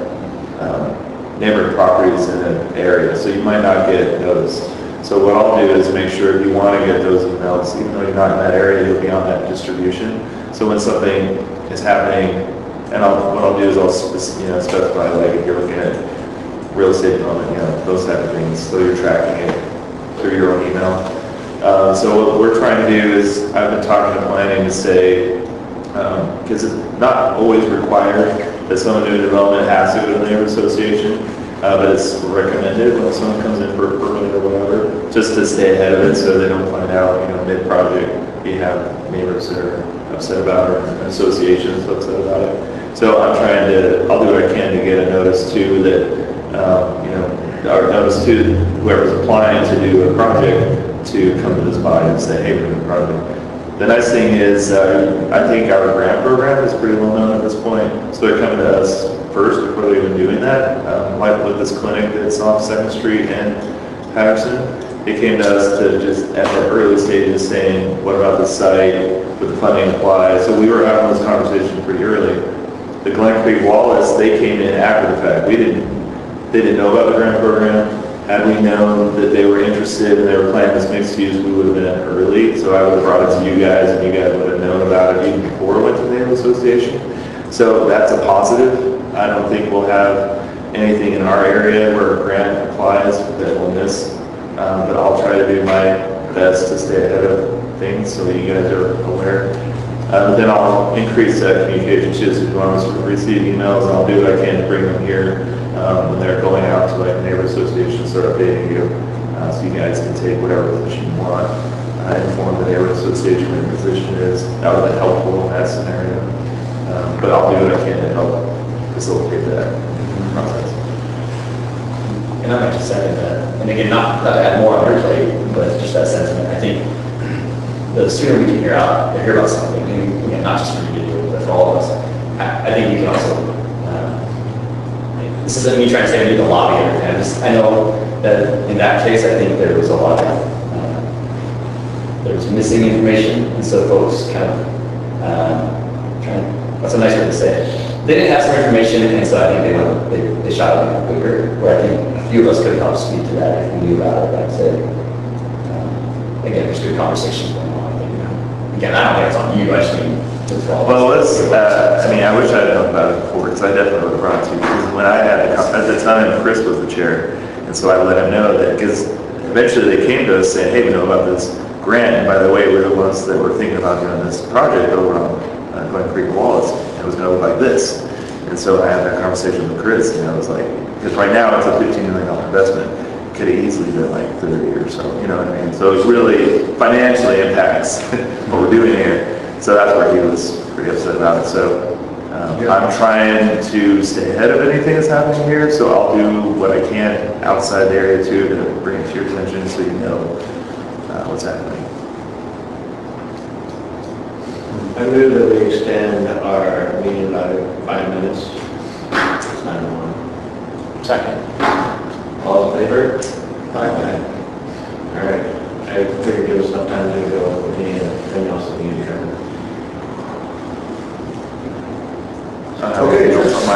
um, neighboring properties in an area, so you might not get notice. So what I'll do is make sure if you want to get those emails, even though you're not in that area, you'll be on that distribution. So when something is happening, and I'll, what I'll do is I'll spec- you know, specify, like if you're looking at real estate development, you know, those type of things, so you're tracking it through your own email. Uh, so what we're trying to do is, I've been talking to planning to say, because um, it's not always required that someone doing development has to go to the neighborhood association, uh, but it's recommended when someone comes in for a permit or whatever, just to stay ahead of it so they don't find out, you know, mid-project, you have neighbors that are upset about it, or associations upset about it. So I'm trying to, I'll do what I can to get a notice to that, um, you know, or notice to whoever's applying to do a project to come to this body and say, hey, we're doing a project. The nice thing is, uh, I think our grant program is pretty well known at this point, so they're coming to us first before they're even doing that. Um, like with this clinic that's off second street and Patterson, they came to us to just at the early stages saying, what about the site, would the funding apply? So we were having this conversation pretty early. The Glen Creek Wallace, they came in after the fact. We didn't, they didn't know about the grant program. Had we known that they were interested and they were planning this mixed use, we would have been early. So I would have brought it to you guys and you guys would have known about it even before it went to the neighborhood association. So that's a positive. I don't think we'll have anything in our area where a grant applies that will miss. Um, but I'll try to do my best to stay ahead of things so you guys are aware. Um, then I'll increase that communication too. So if you want us to receive emails, I'll do what I can to bring them here. Um, when they're going out to like neighborhood associations, start updating you, uh, so you guys can take whatever position you want, uh, inform the neighborhood association what your position is. That would be helpful in that scenario. Um, but I'll do what I can to help facilitate that process. And I might just second that. And again, not not to add more on your plate, but just that sentiment. I think the sooner we can hear out, hear about something, and again, not just for you, but for all of us, I, I think you can also. This isn't me trying to say I need to lobby everything. I just, I know that in that case, I think there was a lot of, uh, there was missing information, and so folks kind of, um, trying, what's a nice way to say it? They didn't have some information, and so I think they went, they, they shot it quicker, where I think a few of us could help speak to that if we knew about it, like I said. Um, again, there's good conversations going on, but, you know, again, I don't think it's on you, I just mean, it's all. Well, let's, uh, I mean, I wish I'd known about it before, because I definitely would have brought it to you, because when I had, the con- at the time, Chris was the chair, and so I let him know that, because eventually they came to us saying, hey, we know about this grant, and by the way, we're the ones that were thinking about doing this project over on uh, Glen Creek Wallace, and it was going to look like this. And so I had that conversation with Chris, and I was like, because right now it's a fifteen million dollar investment, could have easily been like thirty or so, you know what I mean? So it really financially impacts what we're doing here. So that's where he was pretty upset about it. So um, I'm trying to stay ahead of anything that's happening here, so I'll do what I can outside the area too to bring it to your attention so you know uh, what's happening. I move that we extend our meeting by five minutes. It's nine to one. Second. All in favor? Aye. All right. I figured it was enough time to go with anything else that we need to cover. Okay.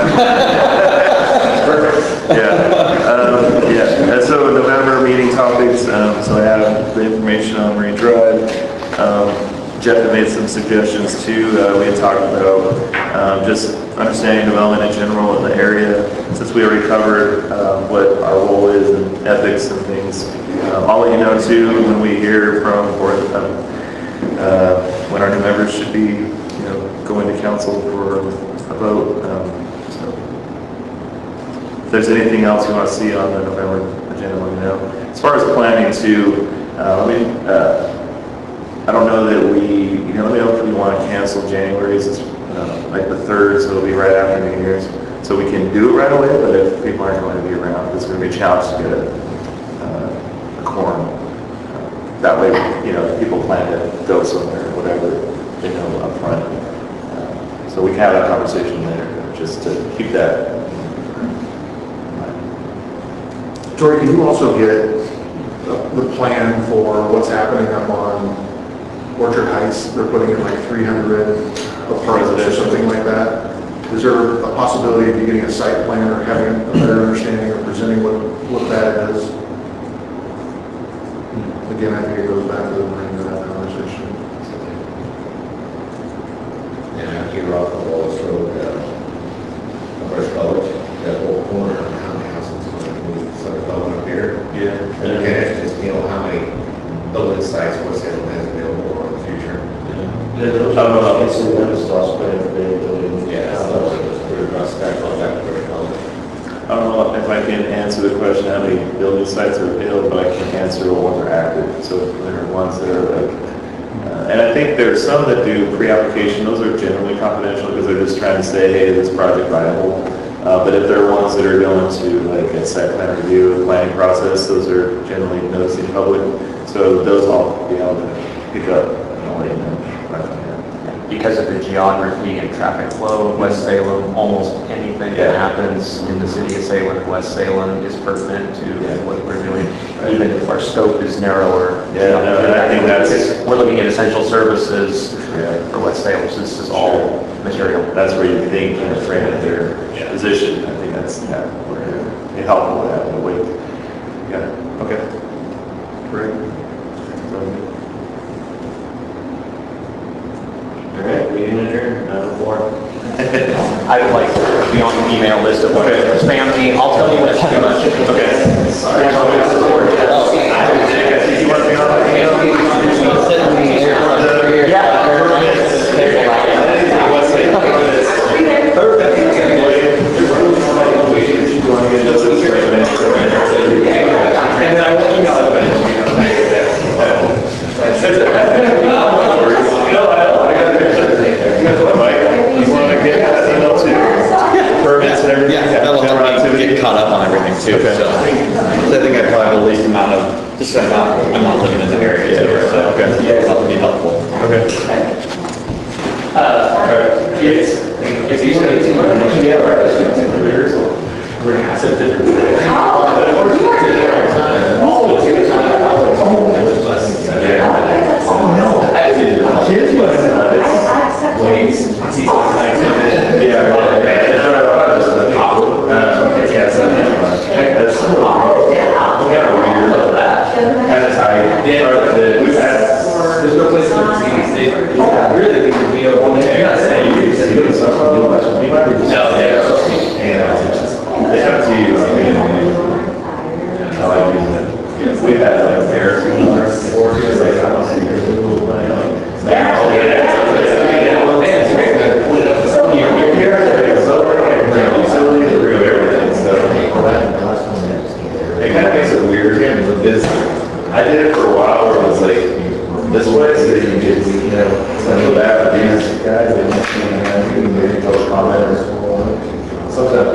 Perfect. Yeah. Um, yeah. And so November meeting topics. Um, so I have the information on Marine Drive. Um, Jeff had made some suggestions too. Uh, we had talked about um, just understanding development in general in the area. Since we already covered uh, what our role is in ethics and things, uh, I'll let you know too when we hear from or um, uh, when our new members should be, you know, going to council for a vote. Um, so if there's anything else you want to see on the November agenda, let me know. As far as planning too, uh, let me. Uh, I don't know that we, you know, let me know if we want to cancel January's, it's uh, like the third, so it'll be right after New Year's. So we can do it right away, but if people aren't going to be around, it's going to be a challenge to get a, uh, a quorum. Uh, that way, you know, if people plan to go somewhere or whatever, they know up front. Uh, so we can have that conversation later, just to keep that in mind. Tori, can you also get the the plan for what's happening up on Orchard Heights? They're putting in like three hundred apartments or something like that. Is there a possibility of you getting a site plan or having a better understanding or presenting what, what that is? Again, I think it goes back to the beginning of that conversation. And here off the Wallace Road, uh, West College, that whole corner, how many houses are going to move, sort of going up here? Yeah. And again, it's just, you know, how many building sites, what's that has available in the future? Yeah, those are, it's in them, it's also been a big building. Yeah, so it's pretty rough, back on that, pretty college. I don't know if I can answer the question how many building sites are available, but I can answer the ones that are active. So there are ones that are like, uh, and I think there are some that do pre-application. Those are generally confidential because they're just trying to say, hey, is this project viable? Uh, but if there are ones that are going to like a site plan review, a planning process, those are generally noticing public. So those I'll be able to pick up and I'll let you know. Because of the geography and traffic flow of West Salem, almost anything that happens in the city of Salem and West Salem is pertinent to what we're doing, even if our scope is narrower. Yeah, no, and I think that's- We're looking at essential services Yeah. for West Salem, so this is all material. That's where you think and frame it their position. I think that's, yeah, where it helpful to have a weight. Yeah, okay. Great. All right, meeting adjourned, nine oh four. I would like to be on the email list of what spam me. I'll tell you when it's too much. Okay. Sorry. Get caught up on everything too. Okay. So I think I probably have the least amount of, just I'm not, I'm not living in the area too, so Okay. that'll be helpful. Okay. Uh, it's, it's usually, yeah, right. We're gonna have to. Kind of tight. they really think it'd be a one day. I'm not saying you said you something. No, they They have to use, I mean, I like using it. We've had like bears in our forces, like, I don't see there's a little like, yeah, oh, yeah, that's what it's like. Yeah, well, man, it's great to put it up. So you're, you're here, it's so great, utilities, the real everything, so. It kind of makes it weird, because I did it for a while where it was like, this place that you could, you know, send it back to these guys, and you can maybe post comments. Sometimes